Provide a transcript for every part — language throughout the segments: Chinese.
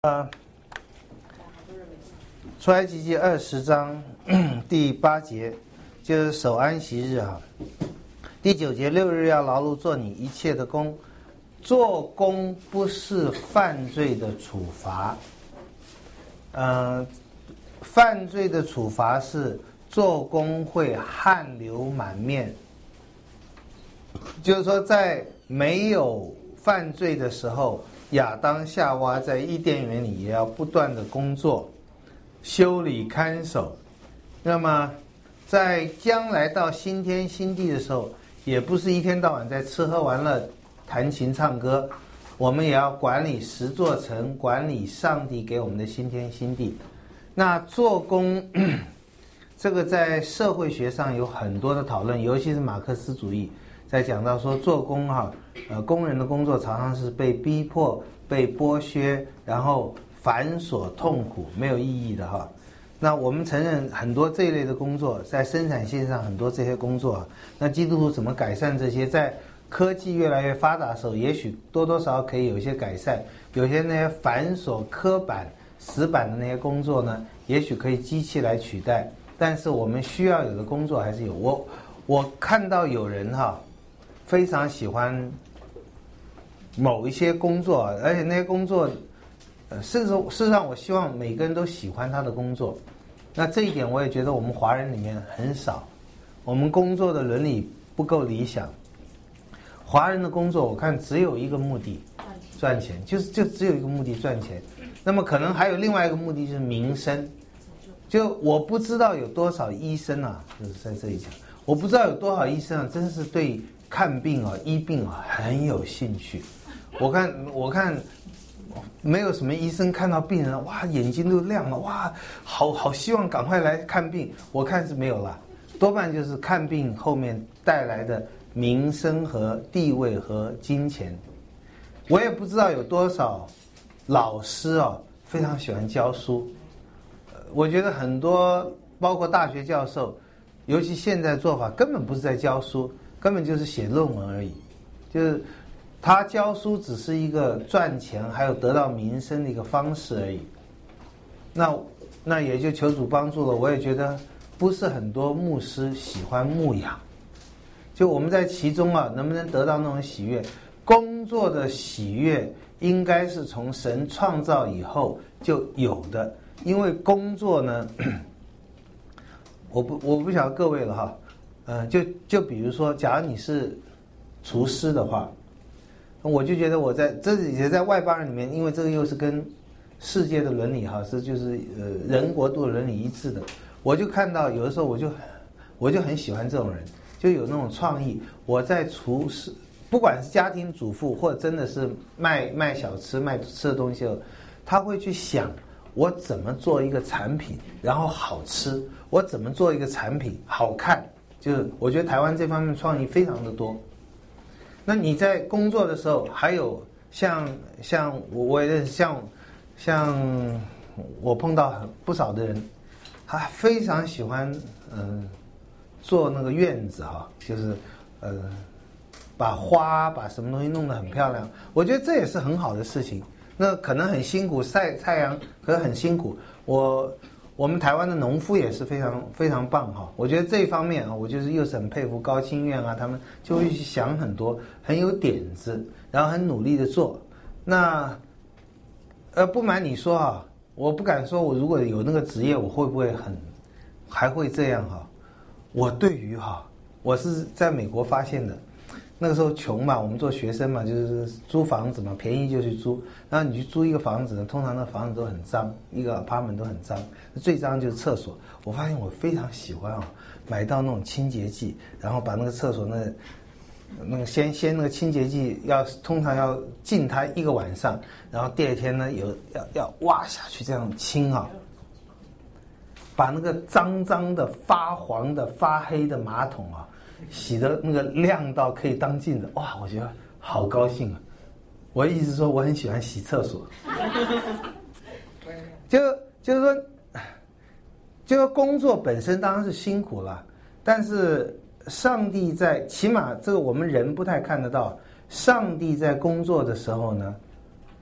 出埃及记20章第8节，就是守安息日啊。第9节，6日要劳碌做你一切的工，做工不是犯罪的处罚。犯罪的处罚是做工会汗流满面，就是说在没有犯罪的时候，亚当夏娃在伊甸园里也要不断的工作，修理看守。那么在将来到新天新地的时候，也不是一天到晚在吃喝玩乐弹琴唱歌，我们也要管理十座城，管理上帝给我们的新天新地。那做工这个在社会学上有很多的讨论，尤其是马克思主义在讲到说做工工人的工作常常是被逼迫、被剥削，然后繁琐痛苦，没有意义的哈。那我们承认很多这一类的工作，在生产线上很多这些工作，那基督徒怎么改善这些？在科技越来越发达的时候，也许多多少少可以有一些改善，有些那些繁琐、刻板、死板的那些工作呢，也许可以机器来取代。但是我们需要有的工作还是有。我看到有人非常喜欢某一些工作，而且那些工作，事实上我希望每个人都喜欢他的工作。那这一点我也觉得我们华人里面很少，我们工作的伦理不够理想。华人的工作我看只有一个目的，赚钱，就只有一个目的，赚钱。那么可能还有另外一个目的，就是民生。就我不知道有多少医生就是在这里讲，我不知道有多少医生真是对看病医病很有兴趣。我看没有什么医生看到病人哇眼睛都亮了，哇好希望赶快来看病。我看是没有了，多半就是看病后面带来的民生和地位和金钱。我也不知道有多少老师非常喜欢教书。我觉得很多包括大学教授，尤其现在做法根本不是在教书，根本就是写论文而已。就是他教书只是一个赚钱还有得到民生的一个方式而已。那也就求主帮助了。我也觉得不是很多牧师喜欢牧养，就我们在其中能不能得到那种喜悦？工作的喜悦应该是从神创造以后就有的。因为工作呢，我不晓得各位了就比如说，假如你是厨师的话，我就觉得这也在外邦人里面，因为这个又是跟世界的伦理就是人国度的伦理一致的，我就看到有的时候我就很喜欢这种人，就有那种创意。我在厨师，不管是家庭主妇或者真的是卖小吃卖吃的东西，他会去想。我怎么做一个产品然后好吃，我怎么做一个产品好看，就是我觉得台湾这方面创意非常的多。那你在工作的时候还有像我也认识，像我碰到不少的人，他非常喜欢做那个院子就是把花把什么东西弄得很漂亮，我觉得这也是很好的事情。那可能很辛苦，晒太阳可能很辛苦。我们台湾的农夫也是非常非常棒我觉得这一方面我就是又是很佩服高清院他们就会去想很多，很有点子，然后很努力的做。那不瞒你说我不敢说我如果有那个职业我会不会还会这样我对于我是在美国发现的。那个时候穷嘛，我们做学生嘛，就是租房子嘛，便宜就去租。然后你去租一个房子呢，通常那房子都很脏，一个 apartment 都很脏，最脏就是厕所。我发现我非常喜欢买到那种清洁剂，然后把那个厕所那个先那个清洁剂通常要浸它1个晚上，然后第二天呢要挖下去这样清把那个脏脏的发黄的发黑的马桶洗的那个亮到可以当镜子，哇！我觉得好高兴我意思说我很喜欢洗厕所，就是说工作本身当然是辛苦了，但是上帝起码这个我们人不太看得到，上帝在工作的时候呢，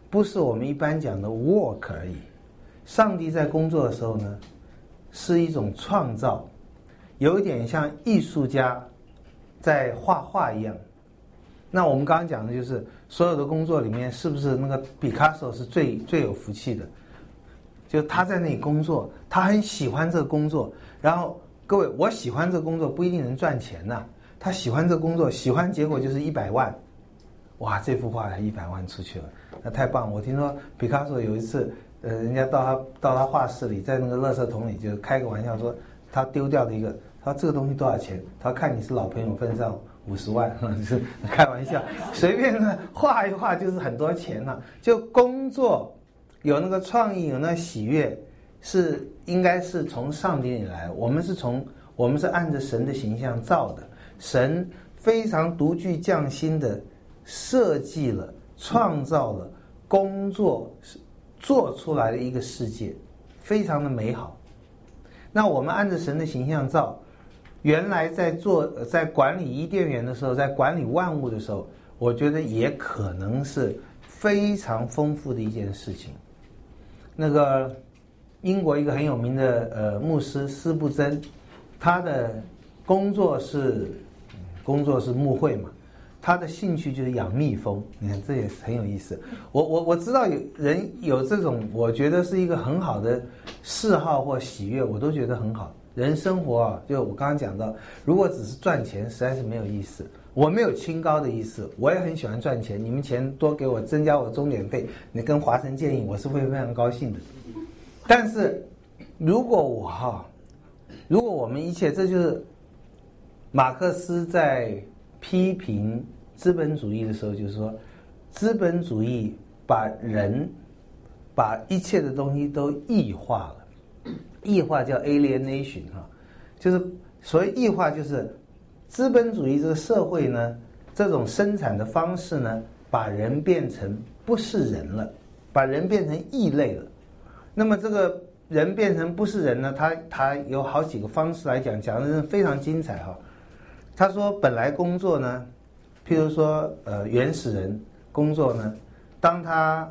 不是我们一般讲的 work 而已。上帝在工作的时候呢，是一种创造，有一点像艺术家在画画一样。那我们刚刚讲的就是所有的工作里面，是不是那个毕卡索是最有福气的？就他在那里工作，他很喜欢这个工作。然后各位，我喜欢这个工作不一定能赚钱呐、他喜欢这个工作，喜欢结果就是100万，哇，这幅画100万出去了，那太棒了！我听说毕卡索有一次，人家到他画室里，在那个垃圾桶里就开个玩笑说，他丢掉的一个，他说这个东西多少钱？他看你是老朋友份上50万，就是开玩笑，随便画一画就是很多钱了、就工作有那个创意，有那个喜悦，应该是从上帝里来。我们是按着神的形象造的，神非常独具匠心的设计了、创造了工作做出来的一个世界，非常的美好。那我们按着神的形象造，原来在管理伊甸园的时候，在管理万物的时候，我觉得也可能是非常丰富的一件事情。那个英国一个很有名的牧师司布真，他的工作是牧会嘛，他的兴趣就是养蜜蜂。你看这也是很有意思。我知道有人有这种，我觉得是一个很好的嗜好或喜悦，我都觉得很好。人生活啊，就我刚刚讲到，如果只是赚钱，实在是没有意思。我没有清高的意思，我也很喜欢赚钱。你们钱多给我，增加我的钟点费，你跟华晨建议，我是会非常高兴的。但是，如果我们一切，这就是马克思在批评资本主义的时候，就是说，资本主义把一切的东西都异化了。异化叫 alienation 就是所谓异化，就是资本主义这个社会呢，这种生产的方式呢，把人变成不是人了，把人变成异类了。那么这个人变成不是人呢，他有好几个方式来讲的是非常精彩哈。他说本来工作呢，譬如说原始人工作呢，当他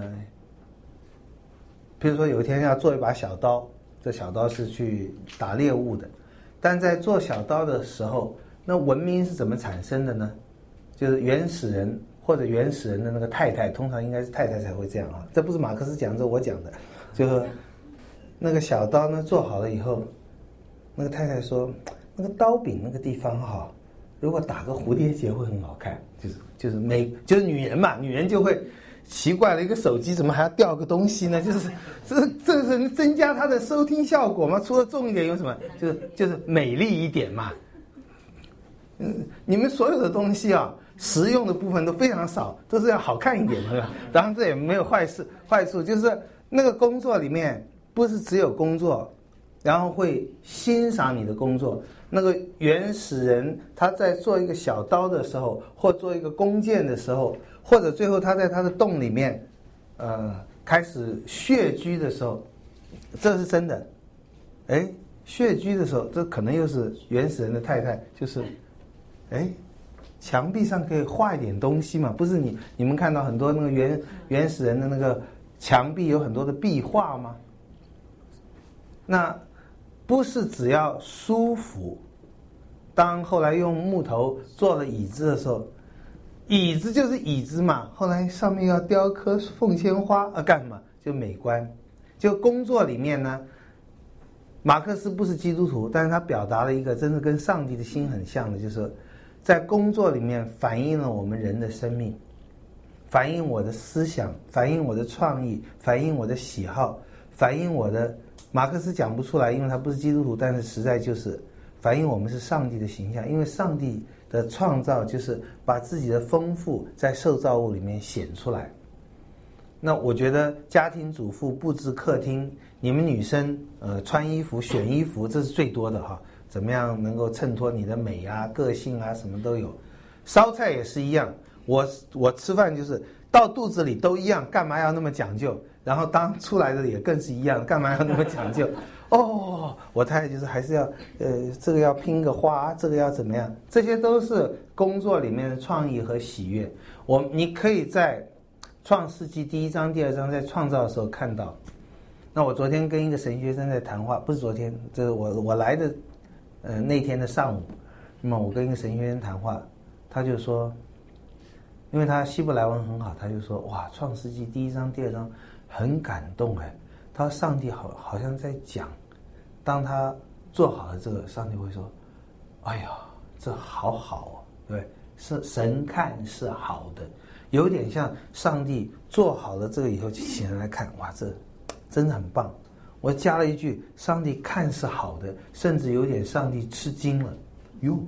譬如说有一天要做一把小刀，这小刀是去打猎物的，但在做小刀的时候，那文明是怎么产生的呢？就是原始人或者原始人的那个太太，通常应该是太太才会这样啊。这不是马克思讲，这是我讲的。就是那个小刀呢做好了以后，那个太太说，那个刀柄那个地方哈，如果打个蝴蝶结会很好看。就是女人嘛，女人就会奇怪了，一个手机怎么还要掉个东西呢？这是增加它的收听效果吗？除了重一点有什么？就是美丽一点嘛。你们所有的东西啊，实用的部分都非常少，都是要好看一点的。当然这也没有坏处，就是那个工作里面不是只有工作，然后会欣赏你的工作。那个原始人他在做一个小刀的时候，或做一个弓箭的时候，或者最后他在他的洞里面开始穴居的时候，这是真的。穴居的时候，这可能又是原始人的太太，就是墙壁上可以画一点东西嘛？不是你们看到很多那个原始人的那个墙壁有很多的壁画吗？那不是只要舒服。当后来用木头做了椅子的时候，椅子就是椅子嘛，后来上面要雕刻凤仙花干嘛？就美观。就工作里面呢，马克思不是基督徒，但是他表达了一个真的跟上帝的心很像的，就是在工作里面反映了我们人的生命，反映我的思想，反映我的创意，反映我的喜好，反映我的，马克思讲不出来，因为他不是基督徒，但是实在就是反映我们是上帝的形象。因为上帝的创造就是把自己的丰富在受造物里面显出来。那我觉得家庭主妇布置客厅，你们女生穿衣服选衣服，这是最多的哈。怎么样能够衬托你的美啊、个性啊，什么都有。烧菜也是一样，我吃饭就是到肚子里都一样，干嘛要那么讲究？然后当出来的也更是一样，干嘛要那么讲究？我太太就是还是要这个要拼个花，这个要怎么样？这些都是工作里面的创意和喜悦。你可以在创世纪第1章、第2章在创造的时候看到。那我昨天跟一个神学生在谈话，不是昨天，这是我来的那天的上午。那么我跟一个神学生谈话，他就说，因为他希伯来文很好，他就说哇，创世纪第1章、第2章很感动哎。他说上帝好像在讲，当他做好了这个，上帝会说，哎呀，这好好哦，对，是神看是好的，有点像上帝做好了这个以后，请人来看，哇，这真的很棒。我加了一句，上帝看是好的，甚至有点上帝吃惊了。哟，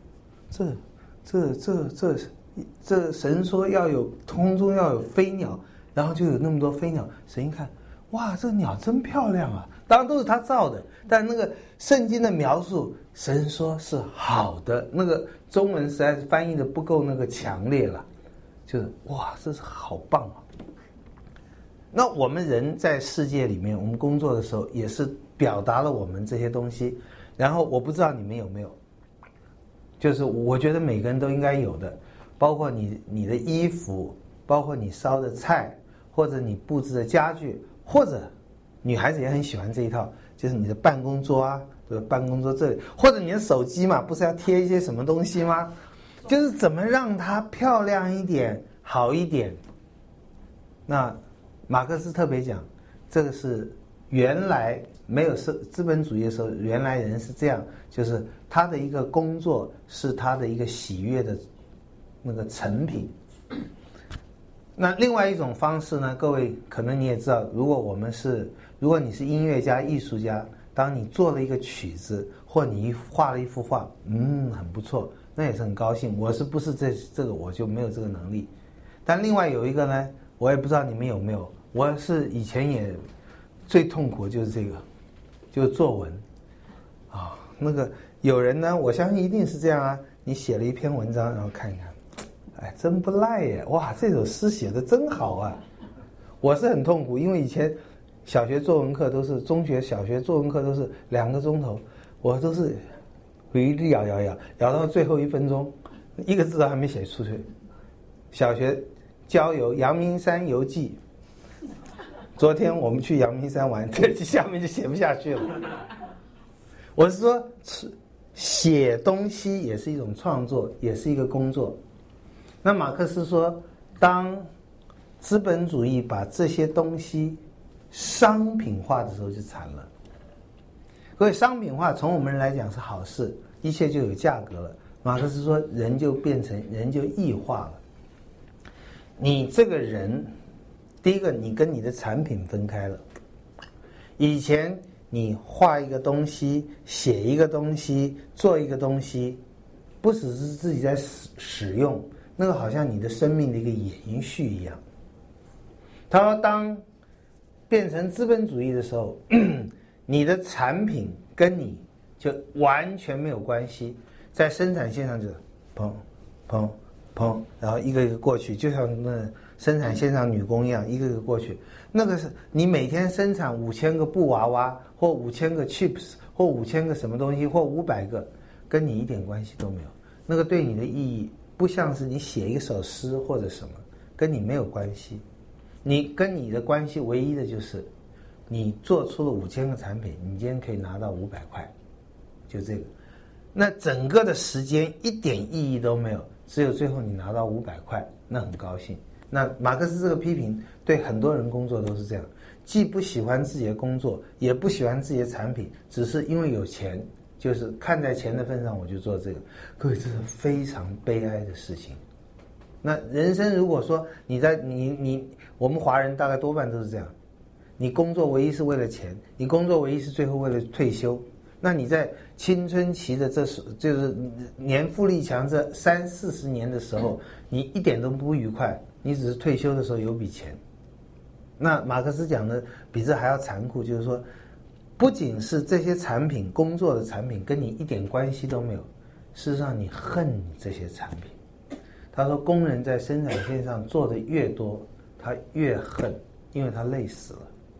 这神说要有空中要有飞鸟，然后就有那么多飞鸟。神一看，哇，这鸟真漂亮啊！当然都是他造的，但那个圣经的描述，神说是好的，那个中文实在是翻译的不够那个强烈了，就是哇，这是好棒啊！那我们人在世界里面，我们工作的时候也是表达了我们这些东西。然后我不知道你们有没有，就是我觉得每个人都应该有的，包括你的衣服，包括你烧的菜，或者你布置的家具，或者女孩子也很喜欢这一套，就是你的办公桌啊，对吧？办公桌这里，或者你的手机嘛，不是要贴一些什么东西吗？就是怎么让它漂亮一点，好一点。那马克思特别讲，这个是原来没有资本主义的时候，原来人是这样，就是他的一个工作是他的一个喜悦的那个成品。那另外一种方式呢，各位可能你也知道，如果你是音乐家、艺术家，当你做了一个曲子，或你画了一幅画，很不错，那也是很高兴。我是不是这个我就没有这个能力。但另外有一个呢，我也不知道你们有没有，我是以前也最痛苦的就是这个，就是作文啊。那个有人呢，我相信一定是这样啊，你写了一篇文章，然后看一看，哎，真不赖耶！哇，这首诗写的真好啊！我是很痛苦，因为以前小学作文课都是中学、小学作文课都是2个钟头，我都是回力咬到最后1分钟，1个字都还没写出去。小学郊游阳明山游记，昨天我们去阳明山玩，这下面就写不下去了。我是说，写东西也是一种创作，也是一个工作。那马克思说，当资本主义把这些东西商品化的时候就惨了。所以商品化从我们人来讲是好事，一切就有价格了。马克思说，人就异化了。你这个人，第一个，你跟你的产品分开了。以前你画一个东西，写一个东西，做一个东西，不只是自己在使用，那个好像你的生命的一个延续一样。他说，当变成资本主义的时候，你的产品跟你就完全没有关系，在生产线上就砰，然后一个一个过去，就像那生产线上女工一样，一个一个过去。那个是你每天生产5000个布娃娃，或5000个 chips， 或5000个什么东西，或500个，跟你一点关系都没有。那个对你的意义，不像是你写一首诗或者什么，跟你没有关系。你跟你的关系唯一的就是，你做出了5000个产品，你今天可以拿到500块，就这个。那整个的时间一点意义都没有，只有最后你拿到500块，那很高兴。那马克思这个批评对很多人工作都是这样，既不喜欢自己的工作，也不喜欢自己的产品，只是因为有钱，就是看在钱的份上我就做这个。各位，这是非常悲哀的事情。那人生如果说我们华人大概多半都是这样，你工作唯一是为了钱，你工作唯一是最后为了退休。那你在青春期的就是年富力强这30-40年的时候，你一点都不愉快，你只是退休的时候有笔钱。那马克思讲的比这还要残酷，就是说，不仅是这些产品，工作的产品跟你一点关系都没有，事实上你恨你这些产品。他说，工人在生产线上做的越多，他越恨，因为他累死了。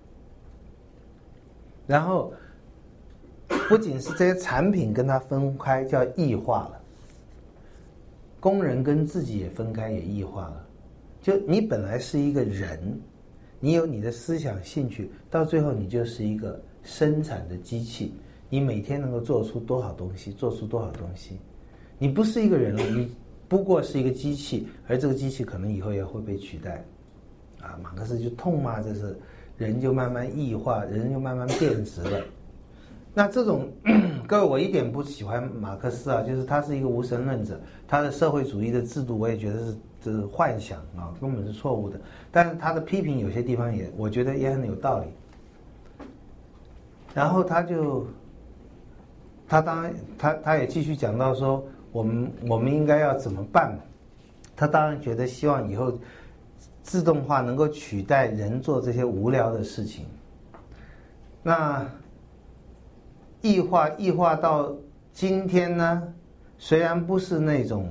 然后不仅是这些产品跟他分开，叫异化了，工人跟自己也分开，也异化了。 就你本来是一个人，你有你的思想兴趣，到最后你就是一个生产的机器，你每天能够做出多少东西，做出多少东西，你不是一个人了，你不过是一个机器，而这个机器可能以后也会被取代。啊，马克思就痛骂这是人就慢慢异化，人就慢慢变质了。那这种各位，我一点不喜欢马克思啊，就是他是一个无神论者，他的社会主义的制度我也觉得是幻想啊，根本是错误的。但是他的批评有些地方我觉得也很有道理。然后他也继续讲到说，我们应该要怎么办嘛？他当然觉得希望以后自动化能够取代人做这些无聊的事情。那异化到今天呢，虽然不是那种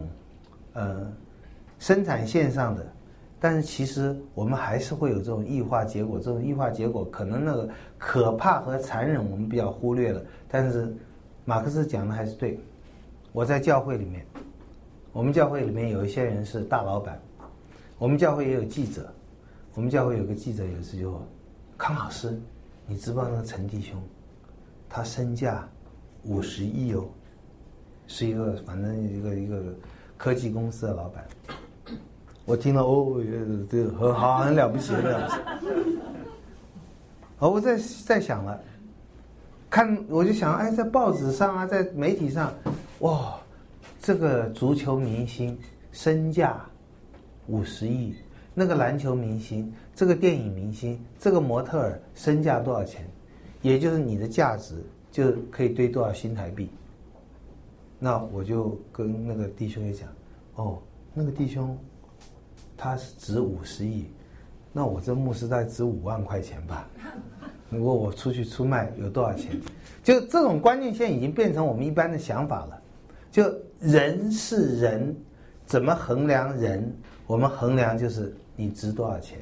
生产线上的，但是其实我们还是会有这种异化结果。这种异化结果可能那个可怕和残忍我们比较忽略了，但是马克思讲的还是对。我在教会里面，我们教会里面有一些人是大老板，我们教会也有记者。我们教会有个记者有一次就说：“康老师，你知不知道那个陈弟兄，他身价50亿哦，是一个反正一个科技公司的老板。”我听了这很好，很了不起，很了不起。我在想了，我就想，哎，在报纸上啊，在媒体上，哇，这个足球明星身价50亿。那个篮球明星，这个电影明星，这个模特儿身价多少钱？也就是你的价值就可以堆多少新台币。那我就跟那个弟兄也讲，那个弟兄他是值50亿，那我这牧师大概值5万块钱吧。如果我出去出卖有多少钱？就这种观念现在已经变成我们一般的想法了。就人是人，怎么衡量人？我们衡量就是你值多少钱。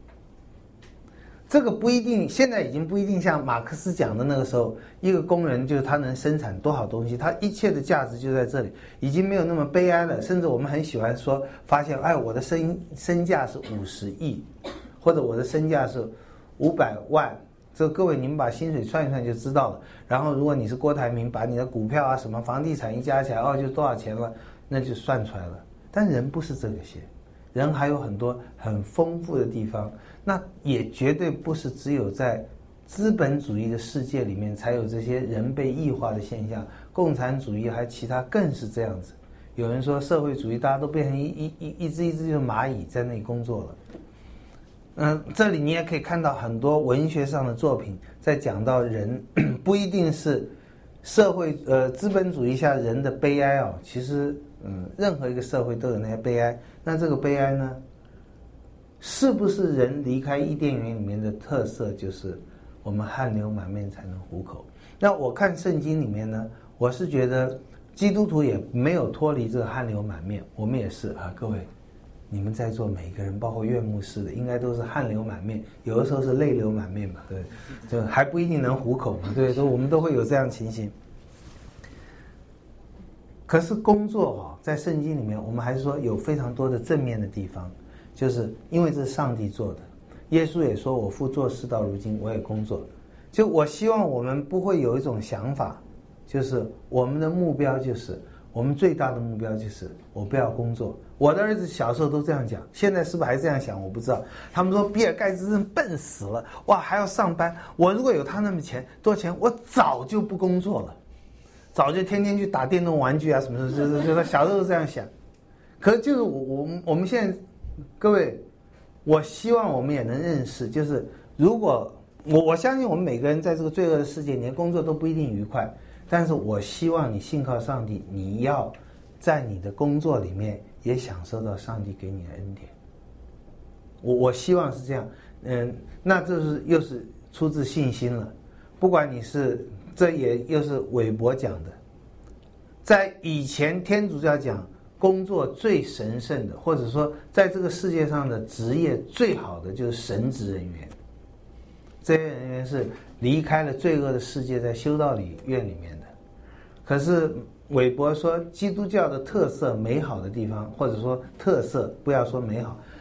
这个不一定，现在已经不一定像马克思讲的那个时候，一个工人就是他能生产多少东西，他一切的价值就在这里，已经没有那么悲哀了。甚至我们很喜欢说，发现我的身价是50亿，或者我的身价是500万。这各位你们把薪水算一算就知道了。然后如果你是郭台铭，把你的股票啊什么房地产一加起来，就多少钱了，那就算出来了。但人不是这个些。人还有很多很丰富的地方，那也绝对不是只有在资本主义的世界里面才有这些人被异化的现象，共产主义还其他更是这样子。有人说社会主义大家都变成一只就是蚂蚁在那里工作了。这里你也可以看到很多文学上的作品在讲到人不一定是社会资本主义下人的悲哀其实任何一个社会都有那些悲哀。那这个悲哀呢，是不是人离开伊甸园里面的特色就是我们汗流满面才能糊口？那我看圣经里面呢，我是觉得基督徒也没有脱离这个汗流满面，我们也是各位，你们在座每一个人，包括岳牧师的，应该都是汗流满面，有的时候是泪流满面嘛，对，就还不一定能糊口嘛，对，我们都会有这样情形。可是工作在圣经里面，我们还是说有非常多的正面的地方，就是因为这是上帝做的。耶稣也说：“我父做事到如今，我也工作。”就我希望我们不会有一种想法，就是我们的目标就是我们最大的目标就是我不要工作。我的儿子小时候都这样讲，现在是不是还这样想我不知道。他们说比尔盖茨真笨死了，哇，还要上班。我如果有他那么多钱，我早就不工作了。早就天天去打电动玩具啊什么的，就是小时候这样想。可是就是我们现在各位，我希望我们也能认识，就是如果我相信我们每个人在这个罪恶的世界，你的工作都不一定愉快，但是我希望你信靠上帝，你要在你的工作里面也享受到上帝给你的恩典。我希望是这样。那这是又是出自信心了。不管你是。这也又是韦伯讲的，在以前天主教讲工作最神圣的，或者说在这个世界上的职业最好的就是神职人员。这些人员是离开了罪恶的世界，在修道院里面的。可是韦伯说，基督教的特色美好的地方，或者说特色，不要说美好，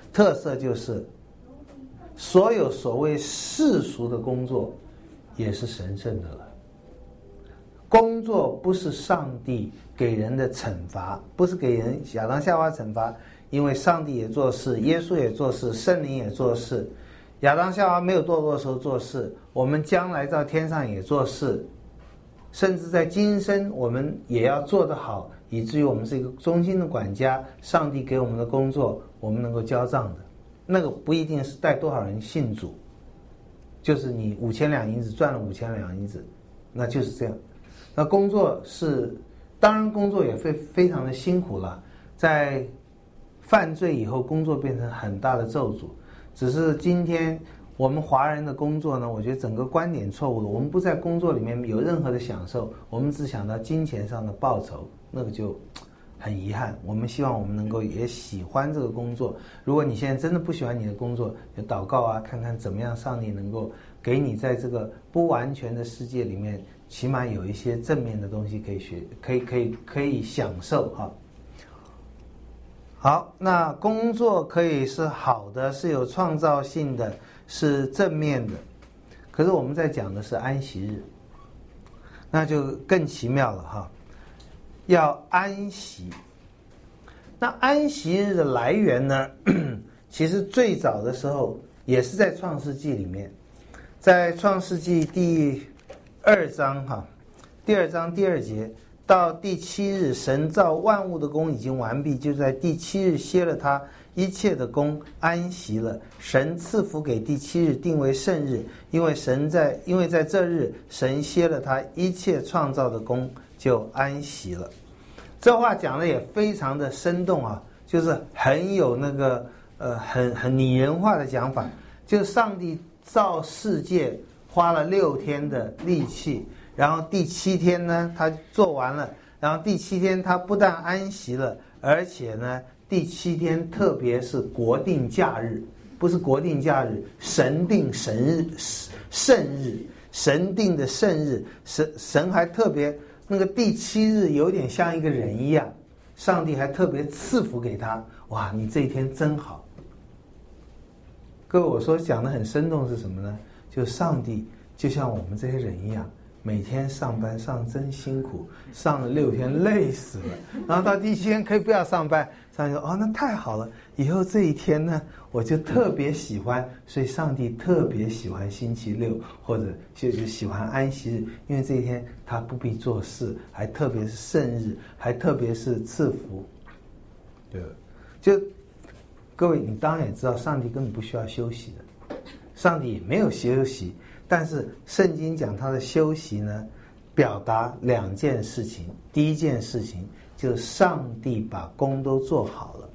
特色就是所有所谓世俗的工作也是神圣的了。工作不是上帝给人的惩罚，不是给人亚当夏娃惩罚，因为上帝也做事，耶稣也做事，圣灵也做事。亚当夏娃没有堕落的时候做事，我们将来到天上也做事，甚至在今生我们也要做得好，以至于我们是一个忠心的管家。上帝给我们的工作，我们能够交账的。那个不一定是带多少人信主，就是你5000两银子赚了5000两银子，那就是这样。那工作是，当然工作也非常的辛苦了。在犯罪以后，工作变成很大的咒诅。只是今天我们华人的工作呢，我觉得整个观点错误了。我们不在工作里面有任何的享受，我们只想到金钱上的报酬，那个就很遗憾。我们希望我们能够也喜欢这个工作。如果你现在真的不喜欢你的工作，就祷告啊，看看怎么样上帝能够给你在这个不完全的世界里面，起码有一些正面的东西可以学，可以享受哈。好，那工作可以是好的，是有创造性的，是正面的。可是我们在讲的是安息日，那就更奇妙了哈。要安息，那安息日的来源呢？其实最早的时候也是在创世纪里面，在创世纪第2章哈，第2章第2节。到第7日，神造万物的功已经完毕，就在第7日歇了他一切的功，安息了。神赐福给第7日，定为圣日，因为在这日，神歇了他一切创造的功，就安息了。这话讲的也非常的生动啊，就是很有那个很拟人化的讲法，就是上帝造世界花了6天的力气。然后第7天呢，他做完了。然后第7天他不但安息了，而且呢，第7天特别是国定假日，不是国定假日，神定圣日，神定的圣日，神还特别那个第7日有点像一个人一样，上帝还特别赐福给他。哇，你这一天真好。各位，我说讲的很生动是什么呢？就上帝就像我们这些人一样。每天上班上真辛苦，上了6天累死了，然后到第7天可以不要上班。上帝说：“哦，那太好了，以后这一天呢，我就特别喜欢。”所以上帝特别喜欢星期6，或者就喜欢安息日，因为这一天他不必做事，还特别是圣日，还特别是赐福。对，就各位，你当然也知道，上帝根本不需要休息的，上帝也没有休息。但是圣经讲他的休息呢，表达2件事情。第一件事情就是上帝把工都做好了。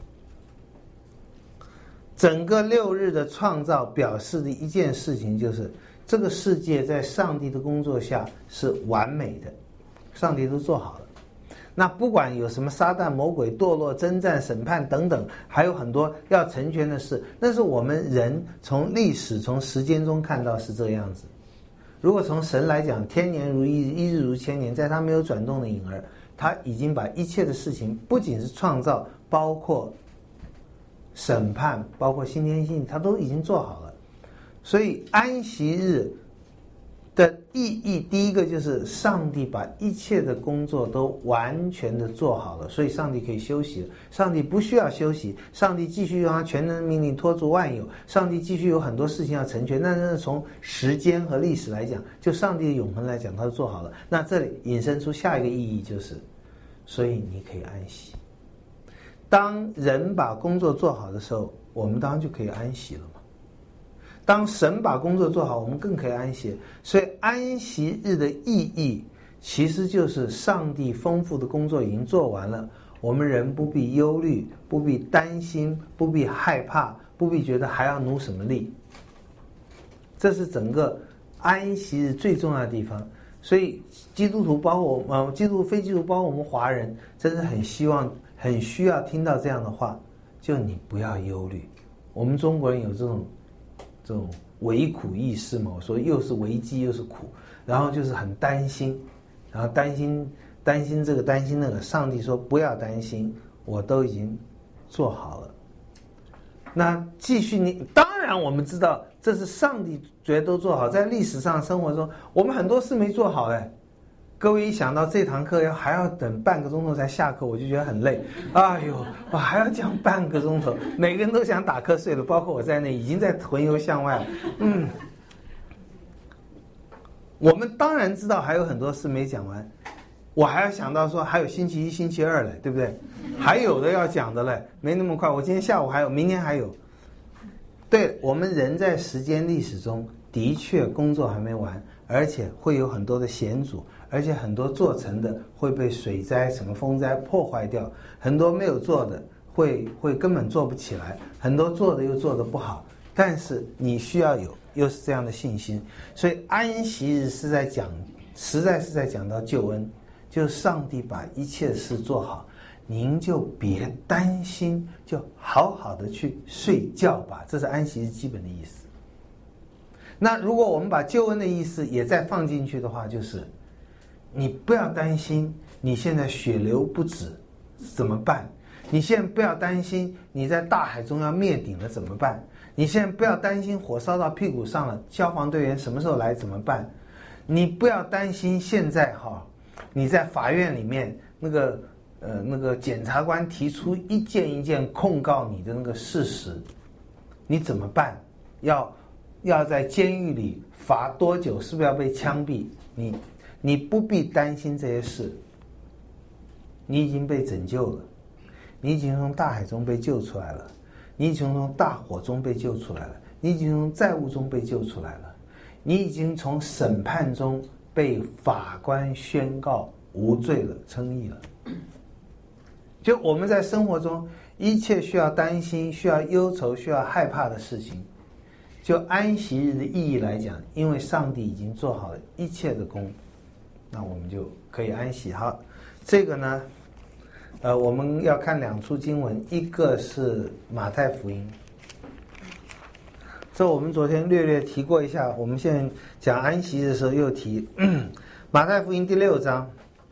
整个6日的创造表示的一件事情就是这个世界在上帝的工作下是完美的，上帝都做好了。那不管有什么撒旦魔鬼堕落征战审判等等，还有很多要成全的事，那是我们人从历史从时间中看到是这样子。如果从神来讲，天年如一日，一日如千年，在他没有转动的影儿，他已经把一切的事情，不仅是创造，包括审判，包括新天新地，他都已经做好了。所以安息日的意义，第一个就是上帝把一切的工作都完全的做好了，所以上帝可以休息了。上帝不需要休息，上帝继续用他全能的命令托住万有，上帝继续有很多事情要成全。但是从时间和历史来讲，就上帝的永恒来讲，他都做好了。那这里引申出下一个意义就是，所以你可以安息。当人把工作做好的时候，我们当然就可以安息了嘛。当神把工作做好，我们更可以安息。所以安息日的意义其实就是上帝丰富的工作已经做完了，我们人不必忧虑，不必担心，不必害怕，不必觉得还要努什么力。这是整个安息日最重要的地方。所以基督徒包括基督徒非基督徒包括我们华人，真是很需要听到这样的话，就你不要忧虑。我们中国人有这种为苦意识嘛，我说又是危机又是苦，然后就是很担心，然后担心这个担心那个。上帝说不要担心，我都已经做好了。 那继续你，当然我们知道这是上帝觉得都做好，在历史上生活中，我们很多事没做好哎。各位一想到这堂课还要等半个钟头才下课，我就觉得很累。哎呦，我还要讲半个钟头，每个人都想打瞌睡了，包括我在内，已经在魂游向外了。我们当然知道还有很多事没讲完，我还要想到说还有星期一、星期二嘞，对不对？还有的要讲的嘞，没那么快。我今天下午还有，明天还有。对，我们人在时间历史中的确工作还没完，而且会有很多的险阻，而且很多做成的会被水灾、什么风灾破坏掉，很多没有做的会根本做不起来，很多做的又做得不好。但是你需要有又是这样的信心，所以安息日是在讲，实在是在讲到救恩，就是上帝把一切事做好，您就别担心，就好好的去睡觉吧。这是安息日基本的意思。那如果我们把救恩的意思也再放进去的话，就是你不要担心你现在血流不止怎么办，你现在不要担心你在大海中要灭顶了怎么办，你现在不要担心火烧到屁股上了，消防队员什么时候来怎么办，你不要担心现在你在法院里面那个检察官提出一件一件控告你的那个事实，你怎么办？要在监狱里罚多久？是不是要被枪毙？你不必担心这些事，你已经被拯救了，你已经从大海中被救出来了，你已经从大火中被救出来了，你已经从债务中被救出来了，你已经从审判中被法官宣告无罪了，称义了。就我们在生活中一切需要担心、需要忧愁、需要害怕的事情，就安息日的意义来讲，因为上帝已经做好了一切的工，那我们就可以安息。好，这个呢，我们要看两处经文，一个是马太福音，这我们昨天略略提过一下，我们现在讲安息日的时候又提马太福音第6章。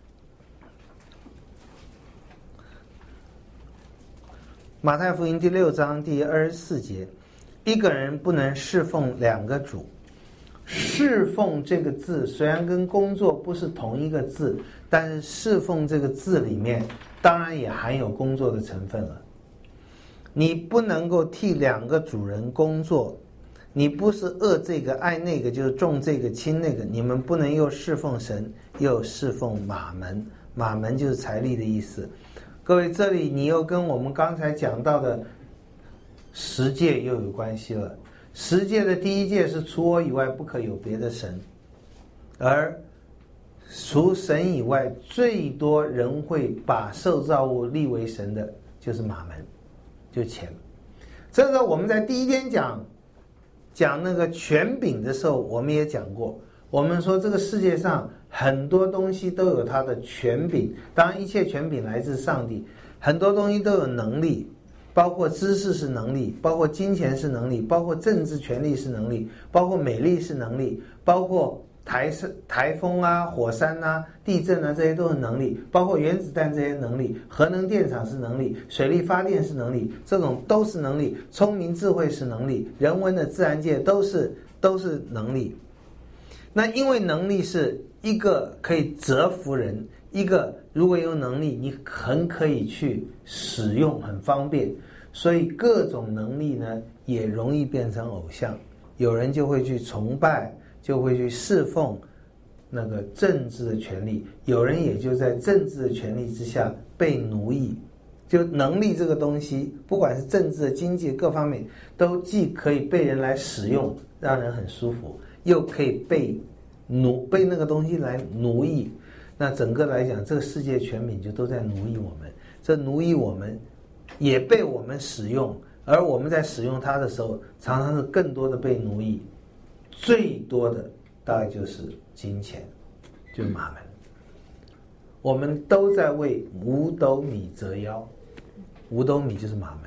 马太福音第6章第24节，一个人不能侍奉两个主。侍奉这个字虽然跟工作不是同一个字，但是侍奉这个字里面当然也含有工作的成分了。你不能够替两个主人工作，你不是恶这个爱那个，就是重这个轻那个，你们不能又侍奉神又侍奉马门。马门就是财力的意思。各位，这里你又跟我们刚才讲到的十诫又有关系了。十诫的第一诫是除我以外不可有别的神，而除神以外最多人会把受造物立为神的就是马门，就钱。这个我们在第一天讲那个权柄的时候，我们也讲过，我们说这个世界上很多东西都有它的权柄，当然一切权柄来自上帝，很多东西都有能力，包括知识是能力，包括金钱是能力，包括政治权力是能力，包括美丽是能力，包括台风啊、火山啊、地震啊，这些都是能力，包括原子弹这些能力，核能电厂是能力，水力发电是能力，这种都是能力，聪明智慧是能力，人文的自然界都是能力。那因为能力是一个可以折服人，一个如果有能力你很可以去使用，很方便，所以各种能力呢也容易变成偶像，有人就会去崇拜，就会去侍奉那个政治的权利，有人也就在政治的权利之下被奴役。就能力这个东西，不管是政治、经济各方面，都既可以被人来使用，让人很舒服，又可以被那个东西来奴役。那整个来讲，这个世界权柄就都在奴役我们，这奴役我们也被我们使用，而我们在使用它的时候，常常是更多的被奴役。最多的大概就是金钱，就是马门。我们都在为五斗米折腰，五斗米就是马门。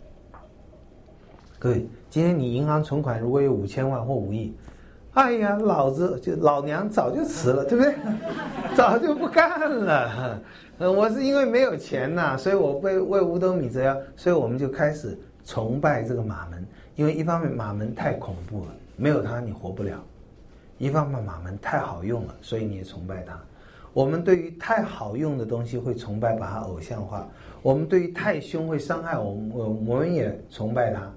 各位，今天你银行存款如果有5000万或5亿，哎呀，老娘早就辞了，对不对？早就不干了。我是因为没有钱呐，所以我为五斗米折腰，所以我们就开始崇拜这个马门，因为一方面马门太恐怖了，没有他你活不了；一方面马门太好用了，所以你也崇拜他。我们对于太好用的东西会崇拜，把它偶像化；我们对于太凶会伤害我们也崇拜他。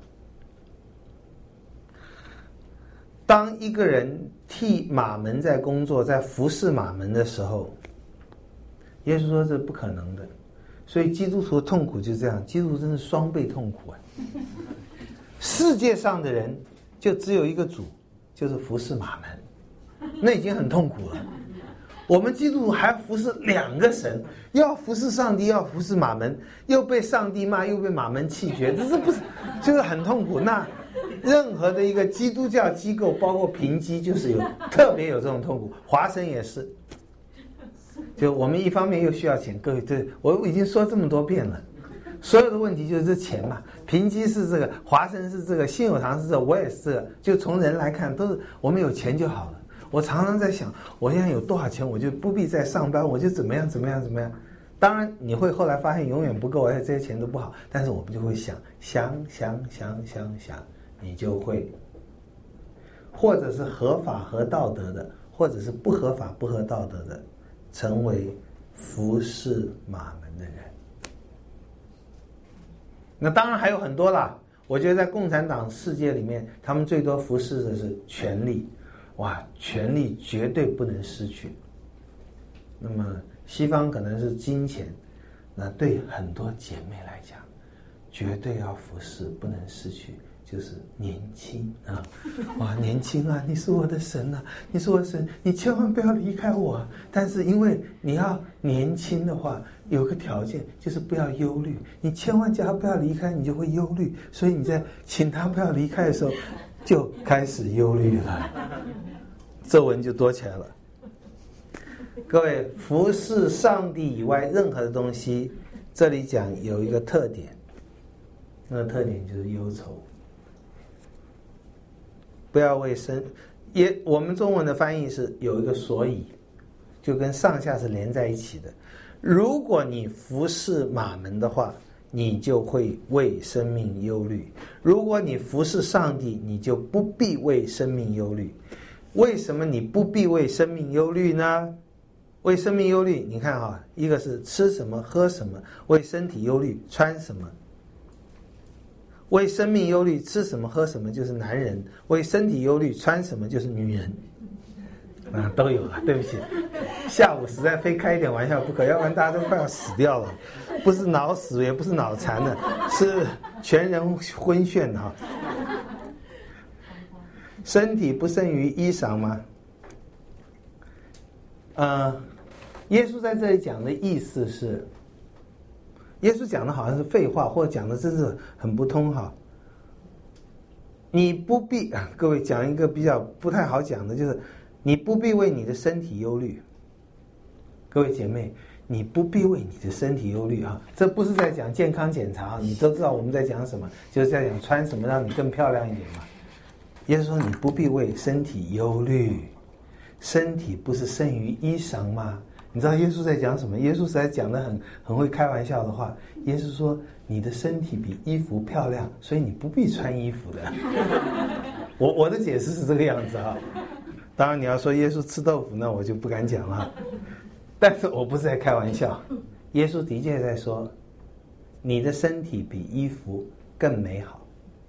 当一个人替马门在工作，在服侍马门的时候，耶稣说这是不可能的。所以基督徒的痛苦就是这样，基督徒真是双倍痛苦啊！世界上的人就只有一个主，就是服侍马门，那已经很痛苦了。我们基督徒还要服侍两个神，又要服侍上帝，又要服侍马门，又被上帝骂，又被马门弃绝，这不是就是很痛苦？那任何的一个基督教机构，包括平基，就是特别有这种痛苦，华神也是。就我们一方面又需要钱，各位，对，我已经说这么多遍了，所有的问题就是这钱嘛。平基是这个，华神是这个，信友堂是这个，我也是这个。就从人来看，都是我们有钱就好了。我常常在想，我现在有多少钱，我就不必再上班，我就怎么样。当然，你会后来发现永远不够，而且这些钱都不好。但是我们就会想，你就会，或者是合法合道德的，或者是不合法不合道德的，成为服侍马门的人。那当然还有很多啦。我觉得在共产党世界里面，他们最多服侍的是权力。哇，权力绝对不能失去。那么西方可能是金钱，那对很多姐妹来讲，绝对要服侍，不能失去，就是年轻啊！哇，年轻啊，你是我的神啊，你是我的神，你千万不要离开我。但是因为你要年轻的话，有个条件就是不要忧虑，你千万叫他不要离开，你就会忧虑。所以你在请他不要离开的时候，就开始忧虑了，皱纹就多起来了。各位，服侍上帝以外任何的东西，这里讲有一个特点，那个特点就是忧愁。不要为生，我们中文的翻译是有一个所以，就跟上下是连在一起的。如果你服侍马门的话，你就会为生命忧虑；如果你服侍上帝，你就不必为生命忧虑。为什么你不必为生命忧虑呢？为生命忧虑，你看啊，一个是吃什么喝什么，为身体忧虑穿什么。为生命忧虑，吃什么喝什么就是男人；为身体忧虑，穿什么就是女人。啊，都有了，对不起，下午实在非开一点玩笑不可，要不然大家都快要死掉了。不是脑死，也不是脑残的，是全人昏眩的哈。身体不胜于衣裳吗？耶稣在这里讲的意思是，耶稣讲的好像是废话，或者讲的真是很不通哈。你不必，各位讲一个比较不太好讲的，就是你不必为你的身体忧虑。各位姐妹，你不必为你的身体忧虑啊！这不是在讲健康检查，你都知道我们在讲什么，就是在讲穿什么让你更漂亮一点嘛。耶稣说你不必为身体忧虑，身体不是胜于衣裳吗？你知道耶稣在讲什么？耶稣实在讲得很会开玩笑的话。耶稣说你的身体比衣服漂亮，所以你不必穿衣服的。我的解释是这个样子啊。当然你要说耶稣吃豆腐，那我就不敢讲了。但是我不是在开玩笑，耶稣的确在说你的身体比衣服更美好，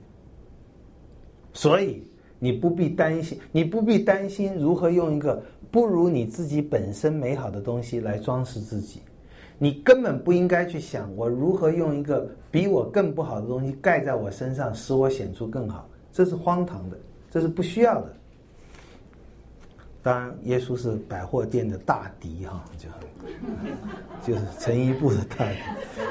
所以你不必担心如何用一个不如你自己本身美好的东西来装饰自己。你根本不应该去想我如何用一个比我更不好的东西盖在我身上，使我显出更好，这是荒唐的，这是不需要的。当然耶稣是百货店的大敌哈，就是成衣部的大敌。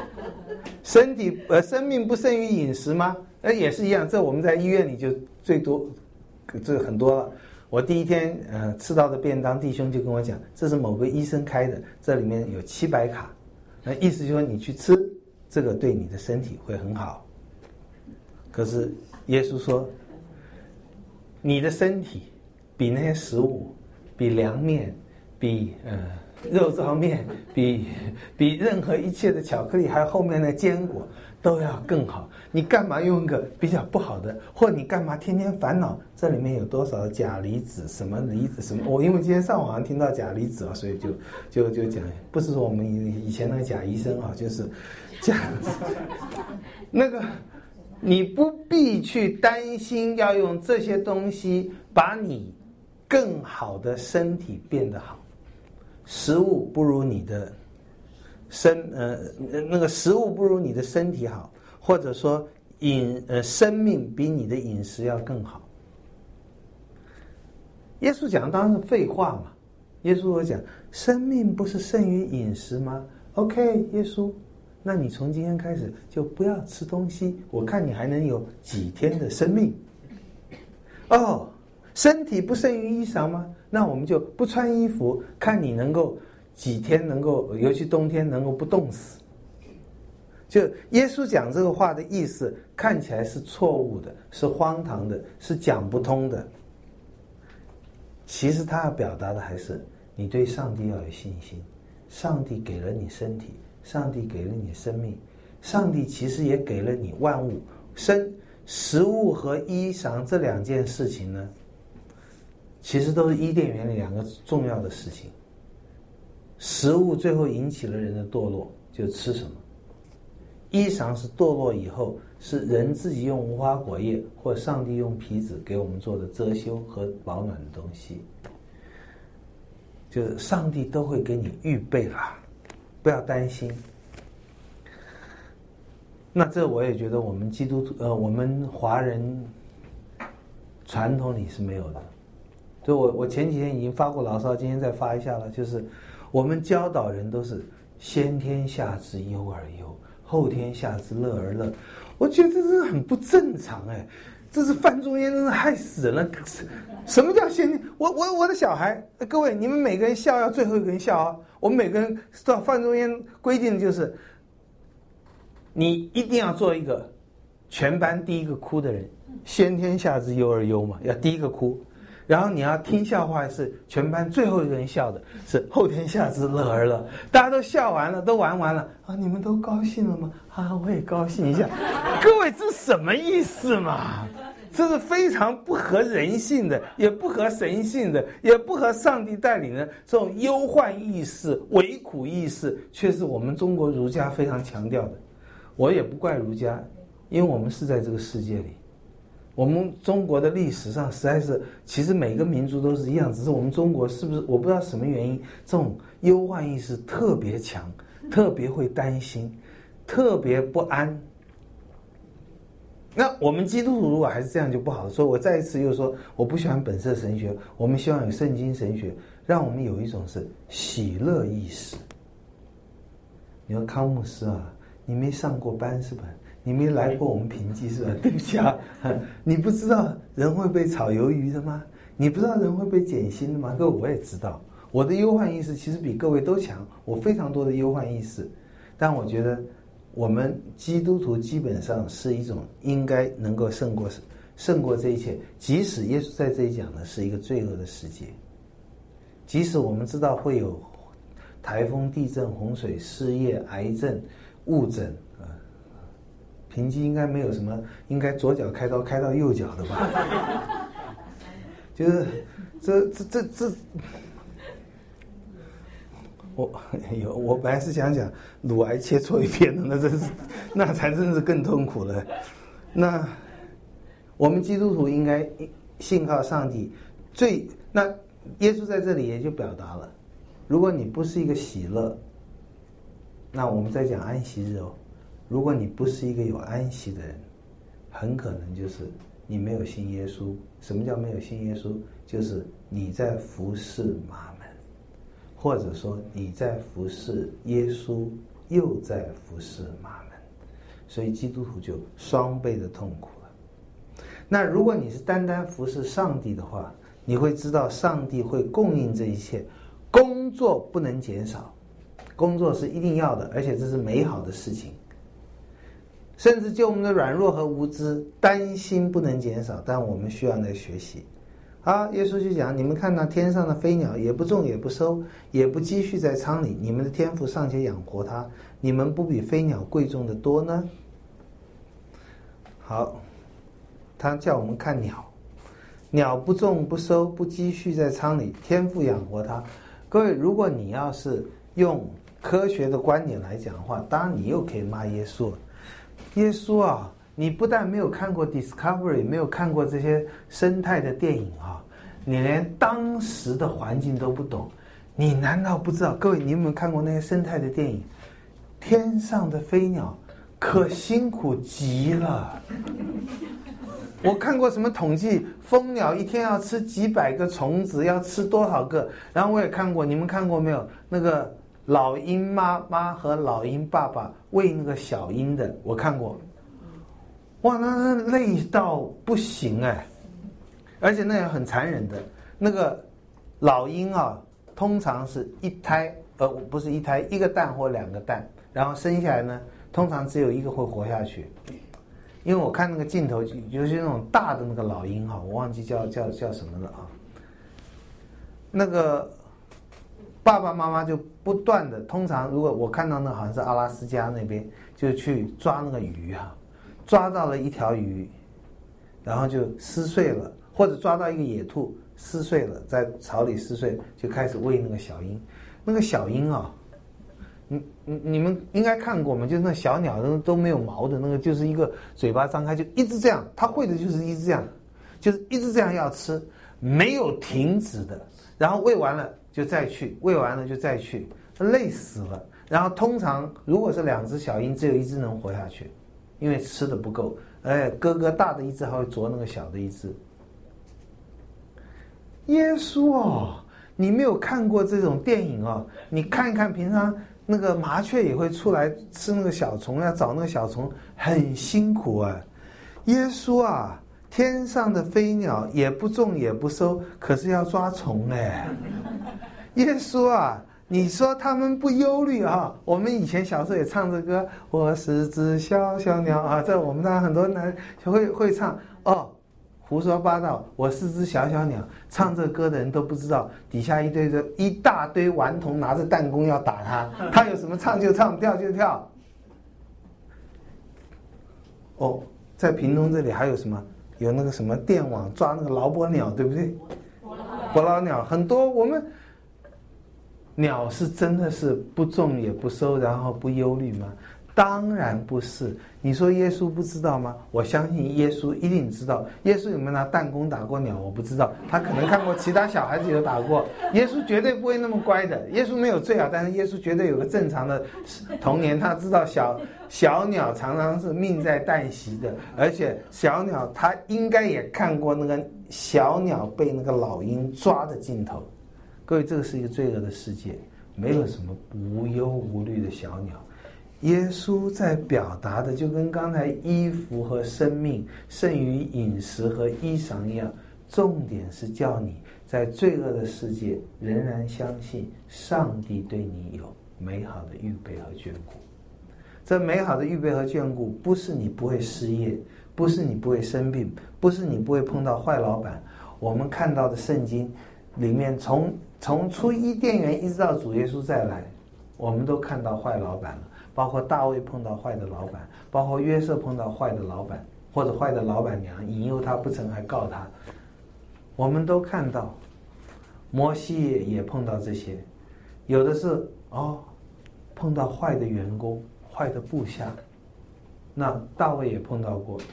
生命不胜于饮食吗？也是一样，这我们在医院里就最多，这很多了。我第一天吃到的便当，弟兄就跟我讲，这是某个医生开的，这里面有700卡，那意思就是说你去吃这个对你的身体会很好。可是耶稣说，你的身体比那些食物，比凉面， 比肉燥面，比任何一切的巧克力，还有后面的坚果都要更好。你干嘛用一个比较不好的？或你干嘛天天烦恼这里面有多少钾离子，什么离子什么？我因为今天上网上听到钾离子啊，所以就讲，不是说我们以前那个贾医生啊，就是这样子。那个你不必去担心要用这些东西把你更好的身体变得好。食物不如你的食物不如你的身体好，或者说生命比你的饮食要更好。耶稣讲当然是废话嘛。耶稣会讲，生命不是胜于饮食吗 ？OK， 耶稣，那你从今天开始就不要吃东西，我看你还能有几天的生命。哦，身体不胜于衣裳吗？那我们就不穿衣服，看你能够几天能够，尤其冬天能够不冻死。就耶稣讲这个话的意思，看起来是错误的，是荒唐的，是讲不通的。其实他要表达的还是你对上帝要有信心。上帝给了你身体，上帝给了你生命，上帝其实也给了你万物。食物和衣裳这两件事情呢，其实都是伊甸园里两个重要的事情。食物最后引起了人的堕落，就吃什么；衣裳是堕落以后，是人自己用无花果叶或上帝用皮子给我们做的遮羞和保暖的东西。就是上帝都会给你预备啦，不要担心。那这我也觉得我们基督徒我们华人传统里是没有的。所以我前几天已经发过牢骚，今天再发一下了，就是我们教导人都是先天下之忧而忧，后天下之乐而乐。我觉得这是很不正常哎，这是范仲淹，真是害死人了。什么叫先天？我的小孩，各位你们每个人笑要最后一个人笑啊！我们每个人照范仲淹规定的就是，你一定要做一个全班第一个哭的人，先天下之忧而忧嘛，要第一个哭。然后你要听笑话是全班最后一个人笑的，是后天下之乐而乐。大家都笑完了，都玩完了啊，你们都高兴了吗？啊，我也高兴一下。各位，这什么意思嘛？这是非常不合人性的，也不合神性的，也不合上帝带领的这种忧患意识、为苦意识，却是我们中国儒家非常强调的。我也不怪儒家，因为我们是在这个世界里。我们中国的历史上实在是，其实每个民族都是一样，只是我们中国是不是我不知道什么原因，这种忧患意识特别强，特别会担心，特别不安。那我们基督徒如果还是这样就不好。所以我再一次又说，我不喜欢本色神学，我们希望有圣经神学，让我们有一种是喜乐意识。你说康牧师啊，你没上过班是吧？你没来过我们平记是吧？对不起啊，你不知道人会被炒鱿鱼的吗？你不知道人会被减薪的吗？各位，我也知道，我的忧患意识其实比各位都强，我非常多的忧患意识。但我觉得我们基督徒基本上是一种应该能够胜过这一切。即使耶稣在这里讲的是一个罪恶的世界，即使我们知道会有台风、地震、洪水、失业、癌症、误诊。平基应该没有什么，应该左脚开刀开到右脚的吧？就是这，我本来是想讲乳癌切错一边的，那才真是更痛苦了。那我们基督徒应该信靠上帝，那耶稣在这里也就表达了，如果你不是一个喜乐，那我们再讲安息日哦。如果你不是一个有安息的人，很可能就是你没有信耶稣。什么叫没有信耶稣？就是你在服侍马门，或者说你在服侍耶稣，又在服侍马门，所以基督徒就双倍的痛苦了。那如果你是单单服侍上帝的话，你会知道上帝会供应这一切，工作不能减少，工作是一定要的，而且这是美好的事情。甚至就我们的软弱和无知，担心不能减少，但我们需要来学习。 好，耶稣就讲，你们看那天上的飞鸟，也不种也不收，也不积蓄在仓里，你们的天父尚且养活它，你们不比飞鸟贵重的多呢？好，他叫我们看鸟，鸟不种不收，不积蓄在仓里，天父养活它。各位，如果你要是用科学的观点来讲的话，当然你又可以骂耶稣了。耶稣啊，你不但没有看过 Discovery， 没有看过这些生态的电影啊，你连当时的环境都不懂，你难道不知道？各位，你有没有看过那些生态的电影？天上的飞鸟可辛苦极了。我看过什么统计，蜂鸟一天要吃几百个虫子，要吃多少个？然后我也看过，你们看过没有？那个老鹰妈妈和老鹰爸爸喂那个小鹰的，我看过。哇，那累到不行哎！而且那也很残忍的。那个老鹰啊，通常是一胎，不是一胎，一个蛋或两个蛋，然后生下来呢，通常只有一个会活下去。因为我看那个镜头，尤其那种大的那个老鹰哈，我忘记叫什么了啊。那个爸爸妈妈就不断的，通常如果我看到那好像是阿拉斯加那边，就去抓那个鱼哈，抓到了一条鱼，然后就撕碎了，或者抓到一个野兔撕碎了，在草里撕碎，就开始喂那个小鹰。那个小鹰啊，你们应该看过吗？就是那小鸟都没有毛的那个，就是一个嘴巴张开就一直这样，它会的就是一直这样，就是一直这样要吃，没有停止的。然后喂完了就再去，喂完了就再去，累死了。然后通常如果是两只小鹰，只有一只能活下去，因为吃的不够。哥哥大的一只还会啄那个小的一只。耶稣哦，你没有看过这种电影哦？你看一看，平常那个麻雀也会出来吃那个小虫，要找那个小虫，很辛苦啊。耶稣啊，天上的飞鸟也不种也不收，可是要抓虫哎。耶稣啊，你说他们不忧虑啊？我们以前小时候也唱这歌，我是只小小鸟啊，在我们那很多人会唱哦。胡说八道！我是只小小鸟，唱这歌的人都不知道，底下一大堆顽童拿着弹弓要打他，他有什么唱就唱，跳就跳。哦，在屏东这里还有什么？有那个什么电网抓那个劳勃鸟，对不对？伯劳鸟很多，我们鸟是真的是不种也不收，然后不忧虑吗？当然不是。你说耶稣不知道吗？我相信耶稣一定知道。耶稣有没有拿弹弓打过鸟我不知道，他可能看过其他小孩子有打过。耶稣绝对不会那么乖的，耶稣没有罪啊，但是耶稣绝对有个正常的童年，他知道小鸟常常是命在旦夕的，而且小鸟他应该也看过那个小鸟被那个老鹰抓的镜头。各位，这个是一个罪恶的世界，没有什么无忧无虑的小鸟。耶稣在表达的就跟刚才衣服和生命胜于饮食和衣裳一样，重点是叫你在罪恶的世界仍然相信上帝对你有美好的预备和眷顾。这美好的预备和眷顾不是你不会失业，不是你不会生病，不是你不会碰到坏老板。我们看到的圣经里面从出伊甸园一直到主耶稣再来，我们都看到坏老板了，包括大卫碰到坏的老板，包括约瑟碰到坏的老板或者坏的老板娘引诱他不成还告他，我们都看到。摩西也碰到这些，有的是碰到坏的员工、坏的部下，那大卫也碰到过。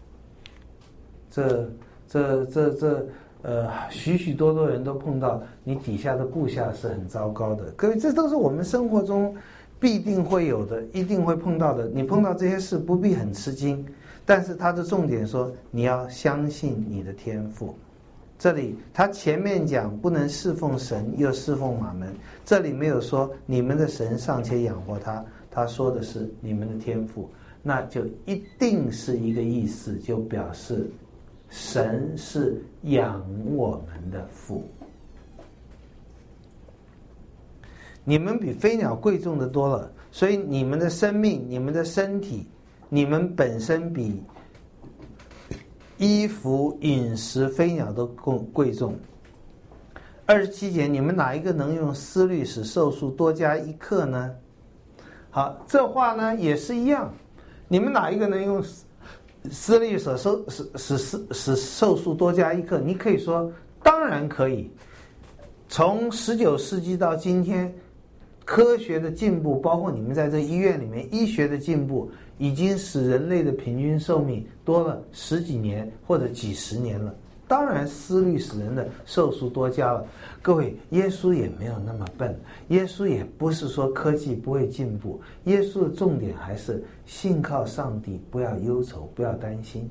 许许多多人都碰到你底下的部下是很糟糕的。各位，这都是我们生活中必定会有的，一定会碰到的。你碰到这些事不必很吃惊，但是他的重点说你要相信你的天赋。这里他前面讲不能侍奉神又侍奉马门，这里没有说你们的神尚且养活他，他说的是你们的天赋，那就一定是一个意思，就表示神是养我们的父。你们比飞鸟贵重的多了，所以你们的生命、你们的身体、你们本身比衣服、饮食、飞鸟都贵重。27节，你们哪一个能用思虑使寿数多加1刻呢？好，这话呢也是一样，你们哪一个能用思虑使寿数多加1刻？你可以说当然可以。从19世纪到今天，科学的进步，包括你们在这医院里面医学的进步，已经使人类的平均寿命多了10几年或者几十年了。当然思虑使人的寿数多加了。各位，耶稣也没有那么笨，耶稣也不是说科技不会进步，耶稣的重点还是信靠上帝，不要忧愁，不要担心。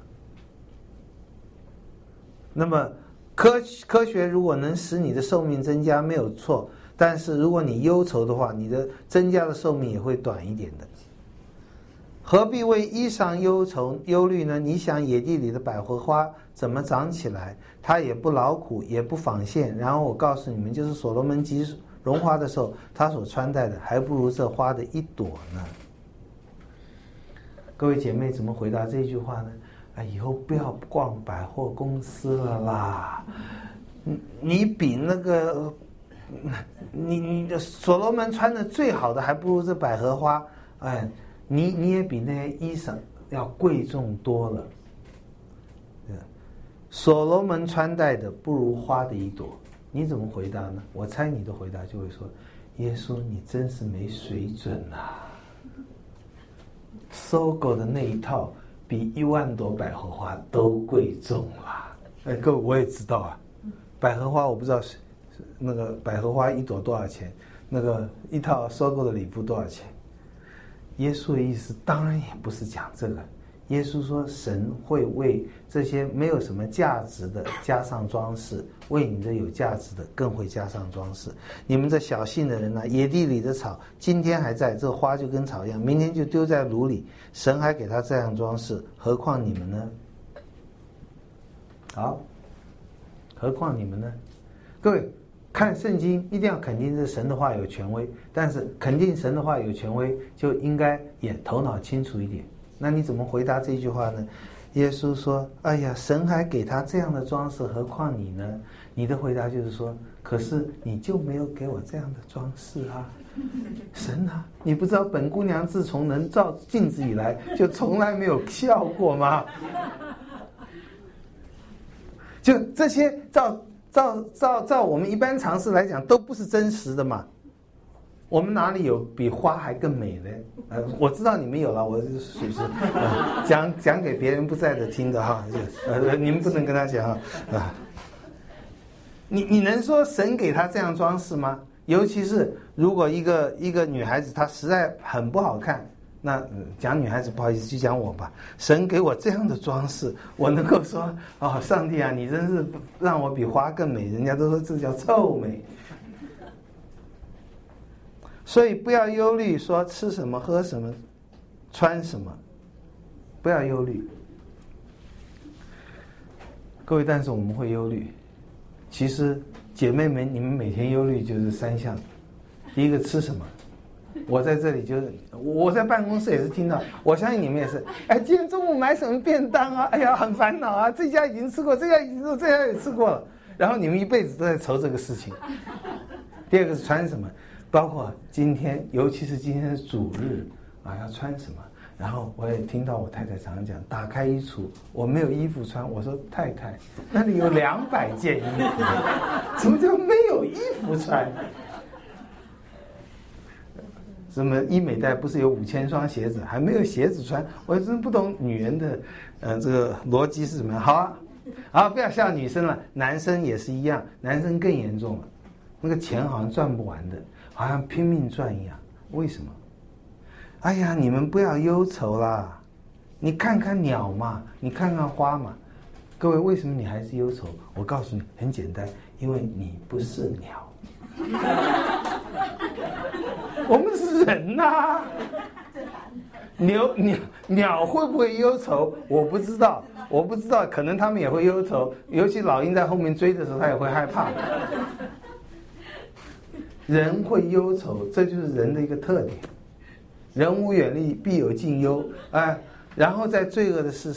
那么科学如果能使你的寿命增加没有错，但是如果你忧愁的话，你的增加的寿命也会短一点的。何必为衣裳忧虑呢？你想野地里的百合花怎么长起来？它也不劳苦，也不纺线。然后我告诉你们，就是所罗门极荣华的时候，他所穿戴的还不如这花的一朵呢。各位姐妹怎么回答这句话呢？以后不要逛百货公司了啦！你比那个你的所罗门穿的最好的还不如这百合花，你也比那些衣裳要贵重多了。所罗门穿戴的不如花的一朵，你怎么回答呢？我猜你的回答就会说：耶稣，你真是没水准啊！搜狗的那一套比10000朵百合花都贵重啦。各位，我也知道啊，百合花我不知道是那个百合花一朵多少钱，那个一套搜狗的礼服多少钱。耶稣的意思当然也不是讲这个，耶稣说神会为这些没有什么价值的加上装饰，为你这有价值的更会加上装饰。你们这小信的人呢，野地里的草今天还在，这花就跟草一样，明天就丢在炉里，神还给他这样装饰，何况你们呢？好，何况你们呢？各位看圣经一定要肯定这神的话有权威，但是肯定神的话有权威就应该也头脑清楚一点。那你怎么回答这句话呢？耶稣说：哎呀，神还给他这样的装饰，何况你呢？你的回答就是说：可是你就没有给我这样的装饰啊，神啊，你不知道本姑娘自从能照镜子以来就从来没有笑过吗？就这些照我们一般常识来讲都不是真实的嘛。我们哪里有比花还更美呢？我知道你们有了，我是属实讲给别人不在的听的哈，你们不能跟他讲啊。你能说神给他这样装饰吗？尤其是如果一个女孩子她实在很不好看，那讲女孩子不好意思，就讲我吧。神给我这样的装饰，我能够说上帝啊，你真是让我比花更美。人家都说这叫臭美。所以不要忧虑说吃什么喝什么穿什么，不要忧虑。各位，但是我们会忧虑。其实姐妹们，你们每天忧虑就是3项。第一个吃什么，我在这里就是我在办公室也是听到，我相信你们也是。今天中午买什么便当啊？哎呀，很烦恼啊！这家已经吃过，这家已经吃过，这家也吃过了。然后你们一辈子都在愁这个事情。第二个是穿什么，包括今天，尤其是今天是主日要穿什么。然后我也听到我太太常常讲，打开衣橱，我没有衣服穿。我说太太，那里有200件衣服，怎么就没有衣服穿？什么医美袋不是有5000双鞋子，还没有鞋子穿？我真不懂女人的这个逻辑是什么。好，不要笑女生了，男生也是一样，男生更严重了。那个钱好像赚不完的，好像拼命赚一样。为什么？哎呀，你们不要忧愁啦！你看看鸟嘛，你看看花嘛。各位，为什么你还是忧愁？我告诉你，很简单，因为你不是鸟。我们是人呐。鸟会不会忧愁？我不知道，可能他们也会忧愁。尤其老鹰在后面追的时候，他也会害怕。人会忧愁，这就是人的一个特点。人无远虑，必有近忧。然后在罪恶的事上，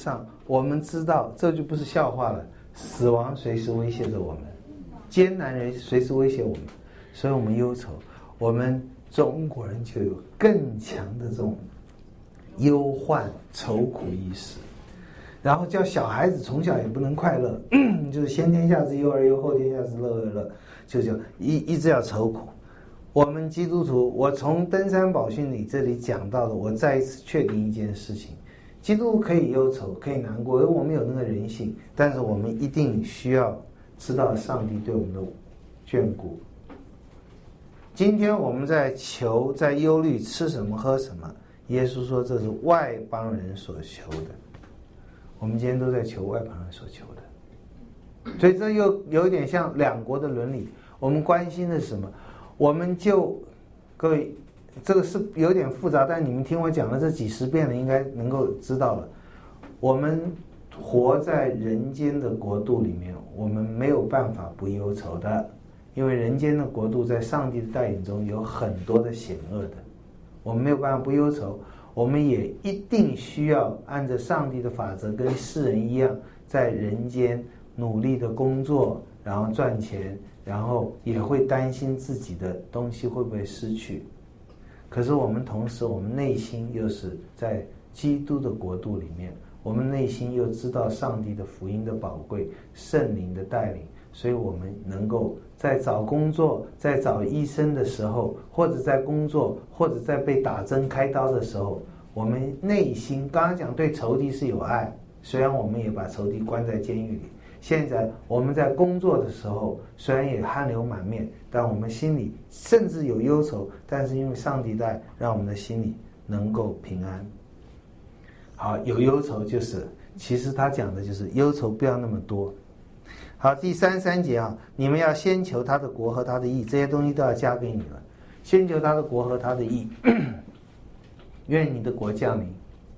我们知道这就不是笑话了，死亡随时威胁着我们，艰难人随时威胁我们，所以我们忧愁。我们中国人就有更强的这种忧患愁苦意识，然后叫小孩子从小也不能快乐，就是先天下之忧而忧，后天下之乐而乐，就一直要愁苦。我们基督徒，我从登山宝训里这里讲到的，我再一次确定一件事情：基督徒可以忧愁，可以难过，因为我们有那个人性，但是我们一定需要知道上帝对我们的眷顾。今天我们在求，在忧虑吃什么喝什么，耶稣说这是外邦人所求的。我们今天都在求外邦人所求的，所以这又有一点像两国的伦理。我们关心的是什么？我们就各位，这个是有点复杂，但你们听我讲了这几十遍了，应该能够知道了。我们活在人间的国度里面，我们没有办法不忧愁的，因为人间的国度在上帝的带领中有很多的险恶的，我们没有办法不忧愁。我们也一定需要按照上帝的法则，跟世人一样，在人间努力的工作，然后赚钱，然后也会担心自己的东西会不会失去。可是我们同时，我们内心又是在基督的国度里面，我们内心又知道上帝的福音的宝贵，圣灵的带领，所以我们能够在找工作，在找医生的时候，或者在工作，或者在被打针开刀的时候，我们内心刚刚讲对仇敌是有爱，虽然我们也把仇敌关在监狱里，现在我们在工作的时候，虽然也汗流满面，但我们心里甚至有忧愁，但是因为上帝在，让我们的心里能够平安。好，有忧愁就是，其实他讲的就是忧愁不要那么多。好，第33节啊，你们要先求他的国和他的义，这些东西都要加给你了。先求他的国和他的义，愿你的国降临。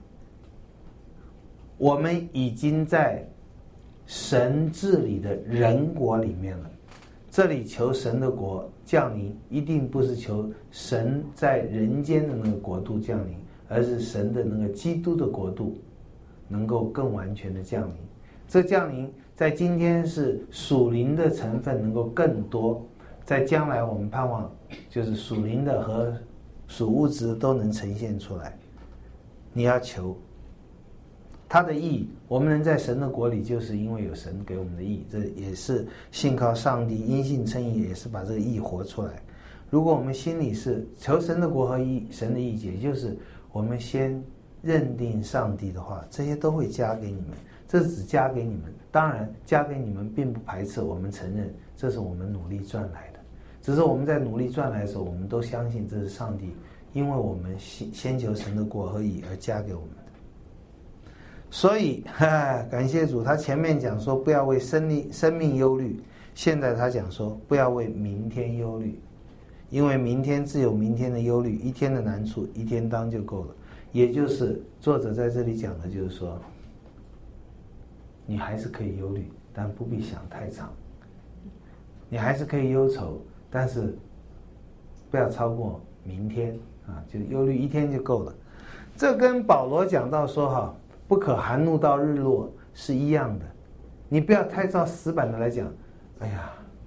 我们已经在神治理的人国里面了，这里求神的国降临，一定不是求神在人间的那个国度降临，而是神的那个基督的国度能够更完全的降临。这降临在今天是属灵的成分能够更多，在将来我们盼望就是属灵的和属物质都能呈现出来。你要求他的义，我们能在神的国里，就是因为有神给我们的义，这也是信靠上帝，因信称义，也是把这个义活出来。如果我们心里是求神的国和义，神的义，也就是我们先认定上帝的话，这些都会加给你们，这只加给你们。当然加给你们并不排斥，我们承认这是我们努力赚来的，只是我们在努力赚来的时候，我们都相信这是上帝因为我们先求神的国和义而加给我们的。所以感谢主，他前面讲说不要为生命忧虑，现在他讲说不要为明天忧虑，因为明天自有明天的忧虑，一天的难处一天当就够了。也就是作者在这里讲的就是说，你还是可以忧虑，但不必想太长。你还是可以忧愁，但是不要超过明天啊，就忧虑一天就够了。这跟保罗讲到说不可含怒到日落是一样的。你不要太照死板的来讲，哎呀，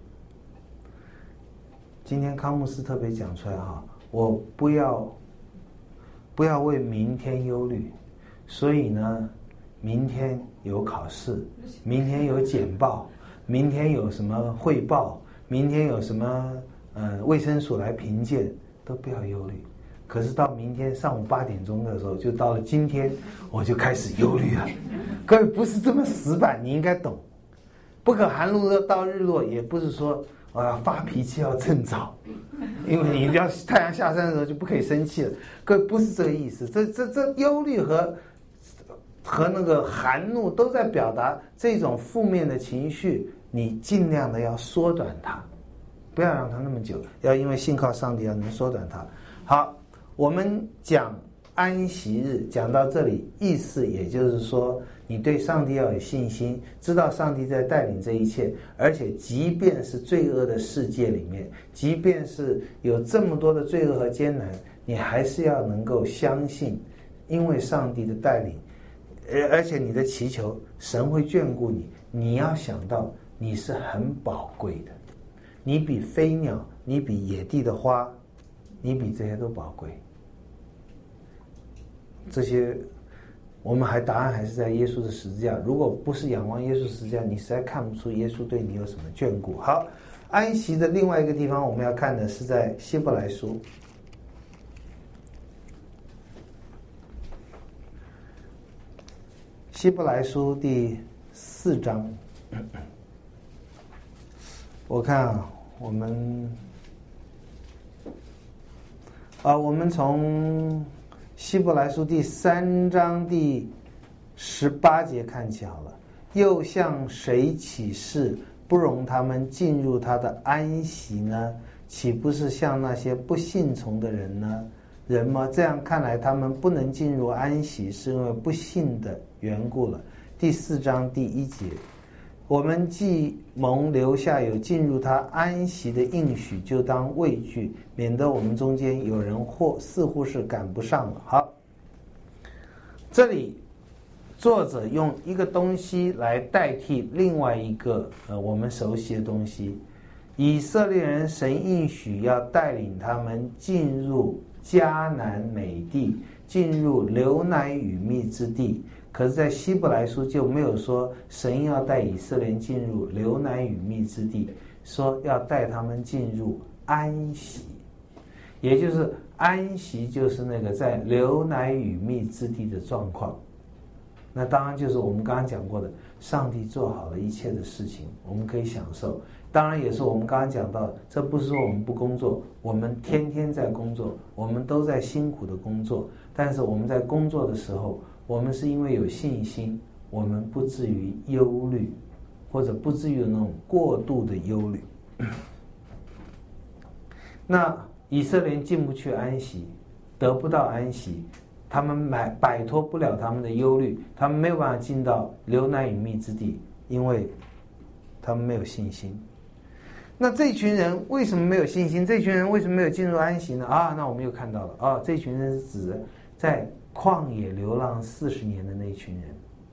今天康牧师特别讲出来我不要为明天忧虑，所以呢，明天有考试，明天有简报，明天有什么汇报，明天有什么卫生所来评鉴，都不要忧虑。可是到明天上午8点钟的时候，就到了今天，我就开始忧虑了。各位不是这么死板，你应该懂。不可含怒到日落，也不是说发脾气要趁早，因为你要太阳下山的时候就不可以生气了。各位不是这个意思，这忧虑和那个含怒都在表达这种负面的情绪，你尽量的要缩短它，不要让它那么久，要因为信靠上帝要能缩短它。好，我们讲安息日讲到这里，意思也就是说，你对上帝要有信心，知道上帝在带领这一切，而且即便是罪恶的世界里面，即便是有这么多的罪恶和艰难，你还是要能够相信，因为上帝的带领， 而且你的祈求，神会眷顾你。你要想到你是很宝贵的，你比飞鸟，你比野地的花，你比这些都宝贵。这些我们答案还是在耶稣的十字架。如果不是仰望耶稣十字架，你实在看不出耶稣对你有什么眷顾。好，安息的另外一个地方我们要看的是在希伯来书。希伯来书第4章，我看啊，我们从希伯来书第3章第18节看起好了。又向谁起誓，不容他们进入他的安息呢？岂不是向那些不信从的人吗？这样看来，他们不能进入安息，是因为不信的缘故了。第4章第1节，我们既蒙留下有进入他安息的应许，就当畏惧，免得我们中间有人似乎是赶不上了。好，这里作者用一个东西来代替另外一个我们熟悉的东西。以色列人神应许要带领他们进入迦南美地，进入流奶与蜜之地。可是在希伯来书就没有说神要带以色列人进入流奶与蜜之地，说要带他们进入安息。也就是安息就是那个在流奶与蜜之地的状况。那当然就是我们刚刚讲过的，上帝做好了一切的事情，我们可以享受。当然也是我们刚刚讲到，这不是说我们不工作，我们天天在工作，我们都在辛苦的工作。但是我们在工作的时候，我们是因为有信心，我们不至于忧虑，或者不至于有那种过度的忧虑。那以色列人进不去安息，得不到安息，他们摆脱不了他们的忧虑，他们没有办法进到流奶与蜜之地，因为他们没有信心。那这群人为什么没有信心？这群人为什么没有进入安息呢？那我们又看到了这群人是指在旷野流浪40年的那群人。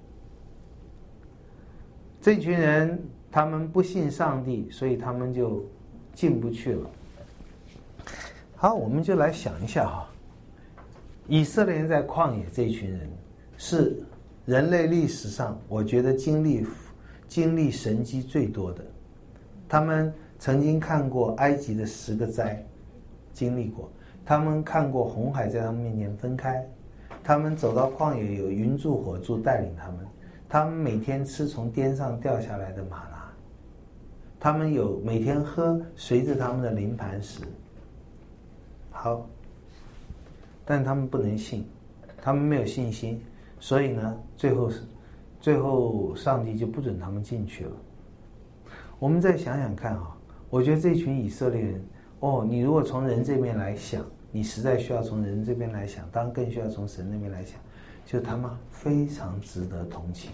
这群人他们不信上帝，所以他们就进不去了。好，我们就来想一下以色列人在旷野这群人是人类历史上我觉得经历神迹最多的。他们曾经看过埃及的10个灾，经历过。他们看过红海在他们面前分开，他们走到旷野有云柱火柱带领他们，他们每天吃从天上掉下来的玛拿，他们有每天喝随着他们的灵磐石。好，但他们不能信，他们没有信心，所以呢，最后上帝就不准他们进去了。我们再想想看我觉得这群以色列人你如果从人这边来想，你实在需要从人这边来想，当然更需要从神那边来想，就他们非常值得同情。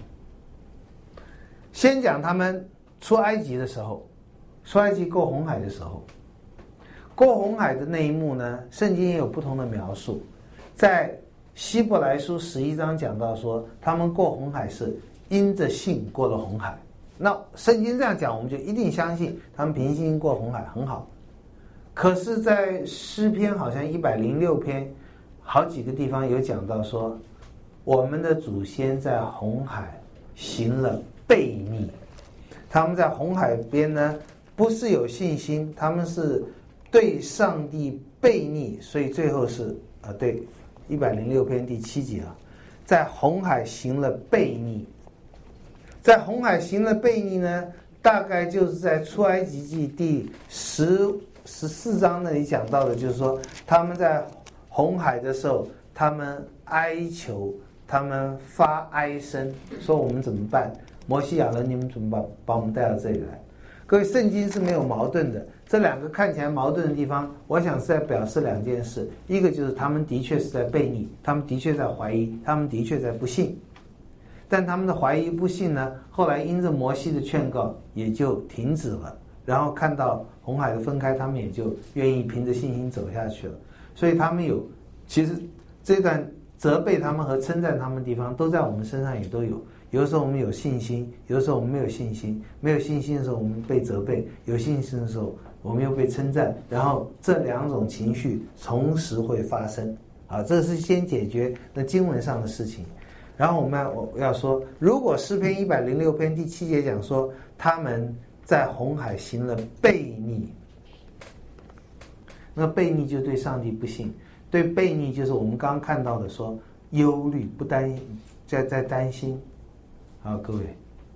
先讲他们出埃及的时候，出埃及过红海的时候，过红海的那一幕呢，圣经也有不同的描述。在希伯来书11章讲到说，他们过红海是因着信过了红海。那圣经这样讲，我们就一定相信他们凭信心过红海很好。可是在诗篇好像106篇好几个地方有讲到说，我们的祖先在红海行了悖逆。他们在红海边呢，不是有信心，他们是对上帝悖逆，所以最后是对106篇第7节在红海行了悖逆。在红海行了悖逆呢，大概就是在出埃及记第14章那里讲到的，就是说他们在红海的时候，他们哀求，他们发哀声，说我们怎么办？摩西亚伦，你们怎么把我们带到这里来？各位，圣经是没有矛盾的。这两个看起来矛盾的地方，我想是在表示2件事：一个就是他们的确是在悖逆，他们的确在怀疑，他们的确在不信。但他们的怀疑不信呢，后来因着摩西的劝告也就停止了，然后看到红海的分开，他们也就愿意凭着信心走下去了。所以他们其实这段责备他们和称赞他们的地方，都在我们身上也都有。有的时候我们有信心，有的时候我们没有信心。没有信心的时候，我们被责备；有信心的时候，我们又被称赞。然后这两种情绪同时会发生。啊，这是先解决那经文上的事情。然后我要说，如果诗篇106篇第7节讲说，他们在红海行了悖逆，那悖逆就对上帝不信，对悖逆就是我们刚刚看到的说忧虑不担在担心。好，各位，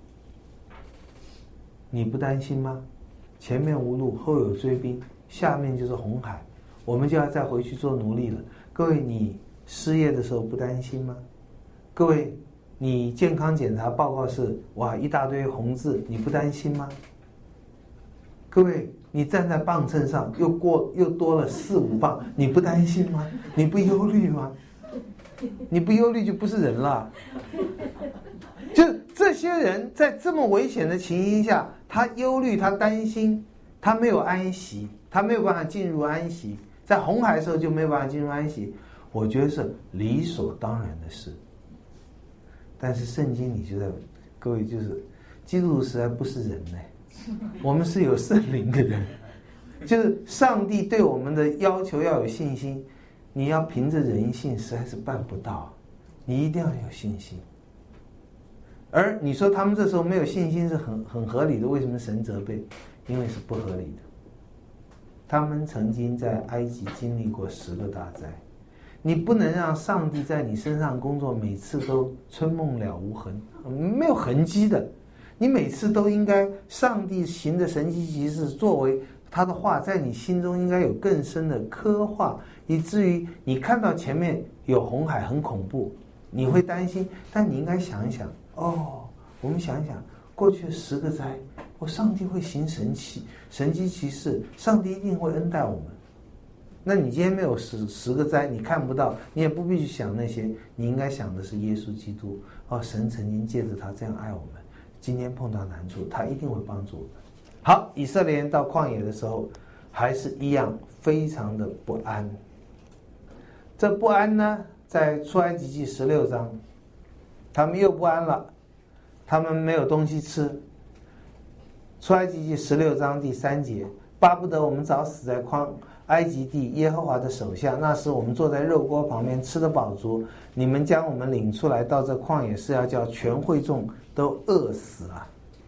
你不担心吗？前面无路，后有追兵，下面就是红海，我们就要再回去做奴隶了。各位，你失业的时候不担心吗？各位，你健康检查报告是哇一大堆红字，你不担心吗？各位，你站在磅秤上又多了4、5磅，你不担心吗？你不忧虑吗？你不忧虑就不是人了。就这些人在这么危险的情形下，他忧虑，他担心，他没有安息，他没有办法进入安息。在红海的时候就没有办法进入安息，我觉得是理所当然的事。但是圣经里就在，各位，就是基督徒实在不是人呢，我们是有圣灵的人，就是上帝对我们的要求要有信心，你要凭着人性实在是办不到，你一定要有信心。而你说他们这时候没有信心是很合理的，为什么神责备？因为是不合理的。他们曾经在埃及经历过10个大灾，你不能让上帝在你身上工作每次都春梦了无痕，没有痕迹的。你每次都应该上帝行的神迹奇事作为他的话，在你心中应该有更深的刻画，以至于你看到前面有红海很恐怖，你会担心，但你应该想一想，我们想一想过去10个灾，上帝会行神迹奇事，上帝一定会恩待我们。那你今天没有10个灾，你看不到，你也不必去想那些，你应该想的是耶稣基督。神曾经借着他这样爱我们，今天碰到难处，他一定会帮助我们。好，以色列人到旷野的时候，还是一样非常的不安。这不安呢，在出埃及记16章，他们又不安了，他们没有东西吃。出埃及记16章第3节，巴不得我们早死在埃及地耶和华的手下，那时我们坐在肉锅旁边吃得饱足，你们将我们领出来到这旷野，是要叫全会众都饿死啊。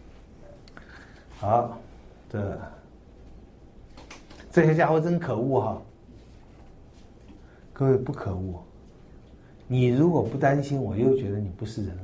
好，这些家伙真可恶哈。各位，不可恶，你如果不担心，我又觉得你不是人了。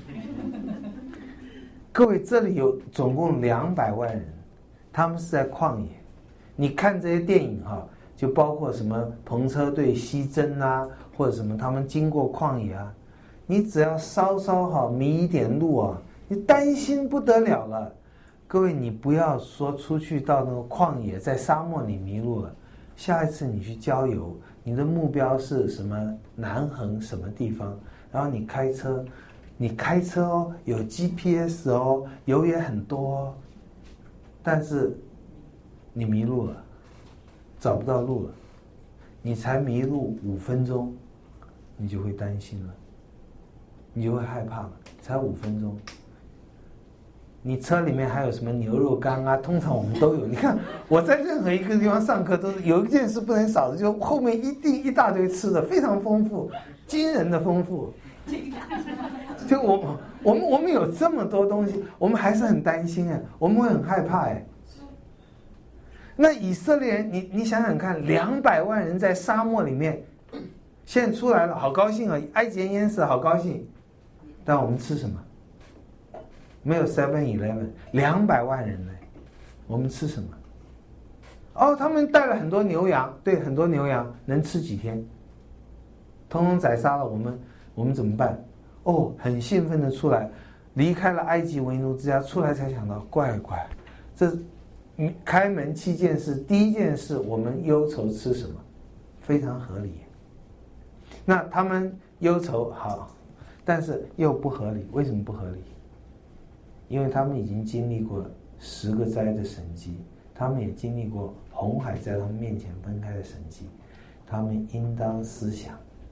各位，这里有总共200万人，他们是在旷野。你看这些电影哈，就包括什么篷车队西征啊，或者什么他们经过旷野啊，你只要稍好迷一点路啊，你担心不得了了。各位，你不要说出去到那个旷野，在沙漠里迷路了，下一次你去郊游，你的目标是什么南横什么地方，然后你开车有 GPS 油也很多但是你迷路了，找不到路了，你才迷路5分钟，你就会担心了，你就会害怕了，才5分钟。你车里面还有什么牛肉干啊，通常我们都有。你看我在任何一个地方上课，都是有一件事不能少的，就后面一定一大堆吃的，非常丰富，惊人的丰富。就我们有这么多东西，我们还是很担心哎，我们会很害怕哎。那以色列人，你想想看，200万人在沙漠里面，现在出来了，好高兴啊！埃及人淹死，好高兴。但我们吃什么？没有 7-Eleven，200万人呢，我们吃什么？他们带了很多牛羊，对，很多牛羊能吃几天？通通宰杀了，我们怎么办？很兴奋的出来，离开了埃及为奴之家，出来才想到，怪，这开门7件事，第一件事我们忧愁吃什么，非常合理。那他们忧愁好，但是又不合理，为什么不合理？因为他们已经经历过10个灾的神迹，他们也经历过红海在他们面前分开的神迹，他们应当思想，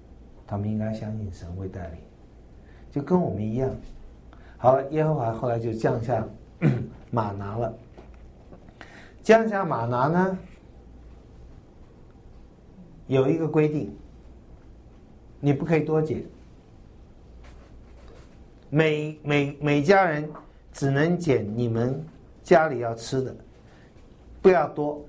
他们应该相信神会带领，就跟我们一样。好了，耶和华后来就降下玛拿了。降下玛拿呢，有一个规定，你不可以多捡，每家人只能捡你们家里要吃的，不要多。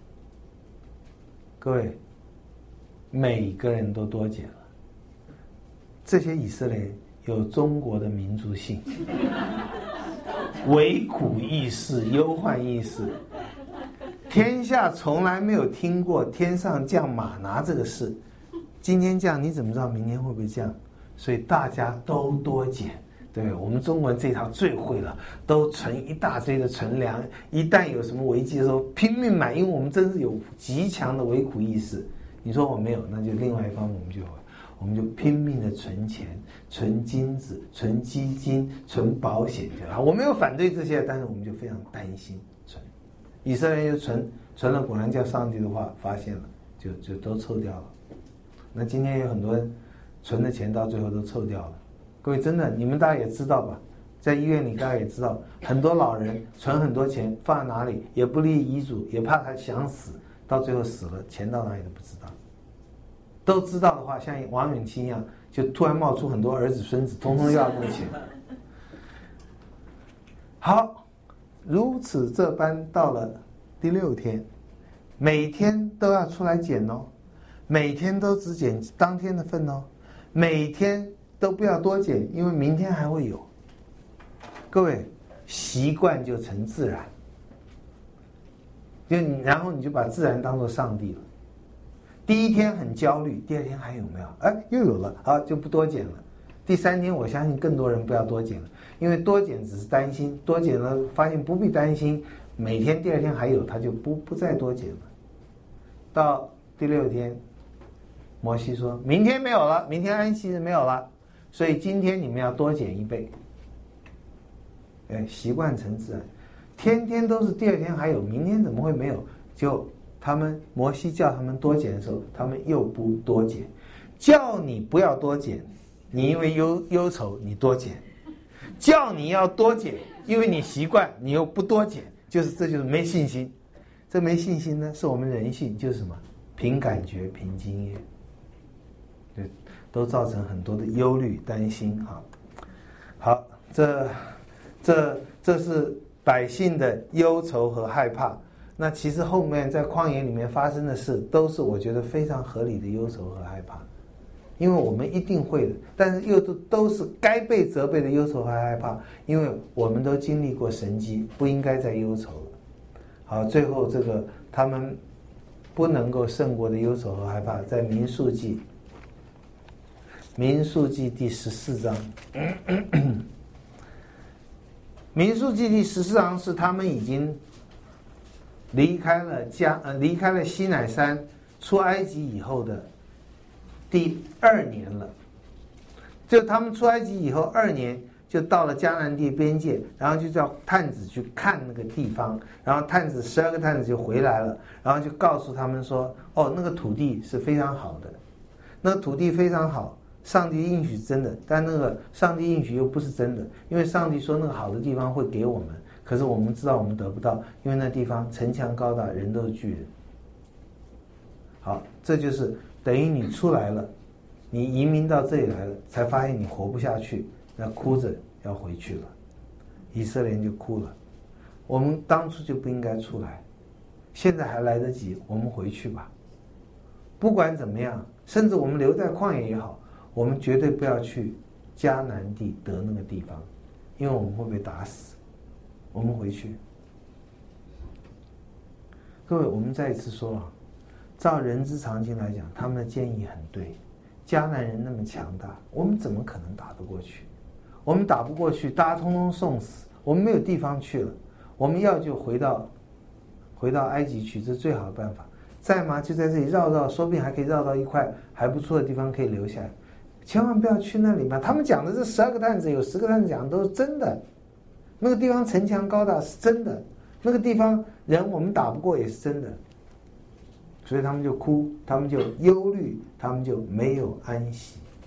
各位，每个人都多捡了。这些以色列人有中国的民族性，为苦意识、忧患意识。天下从来没有听过天上降玛拿这个事，今天降，你怎么知道明天会不会降？所以大家都多捡，对不对？我们中国人这套最会了，都存一大堆的存粮，一旦有什么危机的时候拼命买，因为我们真是有极强的为苦意识。你说我没有，那就另外一方面我们就拼命的存钱、存金子、存基金、存保险，我没有反对这些，但是我们就非常担心存。以色列人就存了，果然叫上帝的话发现了，就都凑掉了。那今天有很多人存的钱到最后都凑掉了。各位真的，你们大家也知道吧？在医院里大家也知道，很多老人存很多钱放在哪里，也不立遗嘱，也怕他想死，到最后死了，钱到哪里都不知道。都知道的话，像王永庆一样，就突然冒出很多儿子孙子，通通要这个钱。好，如此这般到了第6天，每天都要出来捡哦，每天都只捡当天的份哦，每天都不要多捡，因为明天还会有。各位，习惯就成自然，然后你就把自然当作上帝了。第一天很焦虑，第二天还有没有？哎，又有了，好，就不多捡了。第3天，我相信更多人不要多捡了，因为多捡只是担心，多捡了发现不必担心，每天第2天还有，他就不再多捡了。到第6天，摩西说明天没有了，明天安息日没有了，所以今天你们要多捡1倍。哎，习惯成自然，天天都是第2天还有，明天怎么会没有？就摩西叫他们多捡的时候，他们又不多捡，叫你不要多捡，你因为忧愁你多捡，叫你要多捡，因为你习惯你又不多捡，这就是没信心。这没信心呢，是我们人性，就是什么？凭感觉，凭经验，对，都造成很多的忧虑、担心。好，这是百姓的忧愁和害怕。那其实后面在旷野里面发生的事，都是我觉得非常合理的忧愁和害怕，因为我们一定会的，但是又都是该被责备的忧愁和害怕，因为我们都经历过神迹，不应该再忧愁了。好，最后这个他们不能够胜过的忧愁和害怕，在民数记第14章。民数记第14章是他们已经离开了西乃山出埃及以后的第2年了。就他们出埃及以后2年，就到了迦南地边界，然后就叫探子去看那个地方，然后12个探子就回来了，然后就告诉他们说，哦，那个土地是非常好的，那个土地非常好，上帝应许是真的，但那个上帝应许又不是真的，因为上帝说那个好的地方会给我们，可是我们知道我们得不到，因为那地方城墙高大，人都是巨人。好，这就是等于你出来了，你移民到这里来了，才发现你活不下去，那哭着要回去了。以色列人就哭了，我们当初就不应该出来，现在还来得及，我们回去吧。不管怎么样，甚至我们留在旷野也好，我们绝对不要去迦南地得那个地方，因为我们会被打死。我们回去。各位，我们再一次说啊，照人之常情来讲，他们的建议很对。迦南人那么强大，我们怎么可能打得过去？我们打不过去，大家通通送死，我们没有地方去了。我们要就回到埃及去，这是最好的办法。在吗？就在这里绕，说不定还可以绕到一块还不错的地方可以留下来。千万不要去那里嘛！他们讲的这12个探子，有10个探子讲的都是真的。那个地方城墙高大是真的，那个地方人我们打不过也是真的，所以他们就哭，他们就忧虑，他们就没有安息。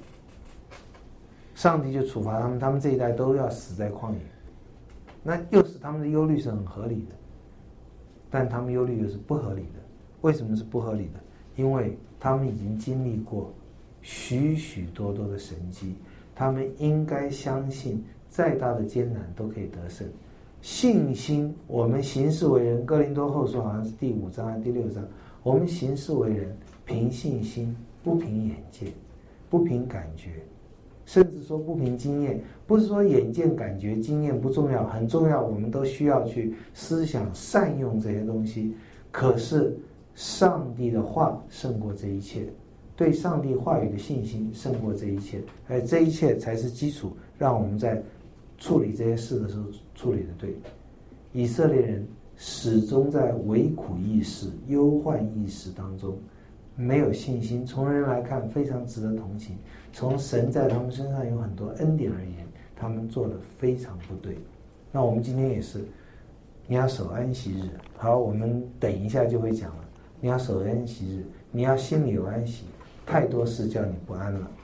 上帝就处罚他们，他们这一代都要死在旷野。那又是他们的忧虑是很合理的，但他们忧虑又是不合理的。为什么是不合理的？因为他们已经经历过许许多多的神迹，他们应该相信再大的艰难都可以得胜。信心，我们行事为人，哥林多后书好像是第5章还是第6章，我们行事为人凭信心，不凭眼见，不凭感觉，甚至说不凭经验。不是说眼见感觉经验不重要，很重要，我们都需要去思想善用这些东西。可是上帝的话胜过这一切，对上帝话语的信心胜过这一切，而这一切才是基础，让我们在处理这些事的时候处理的对。以色列人始终在为苦意识、忧患意识当中，没有信心。从人来看非常值得同情，从神在他们身上有很多恩典而言，他们做得非常不对。那我们今天也是，你要守安息日。好，我们等一下就会讲了。你要守安息日，你要心里有安息，太多事叫你不安了。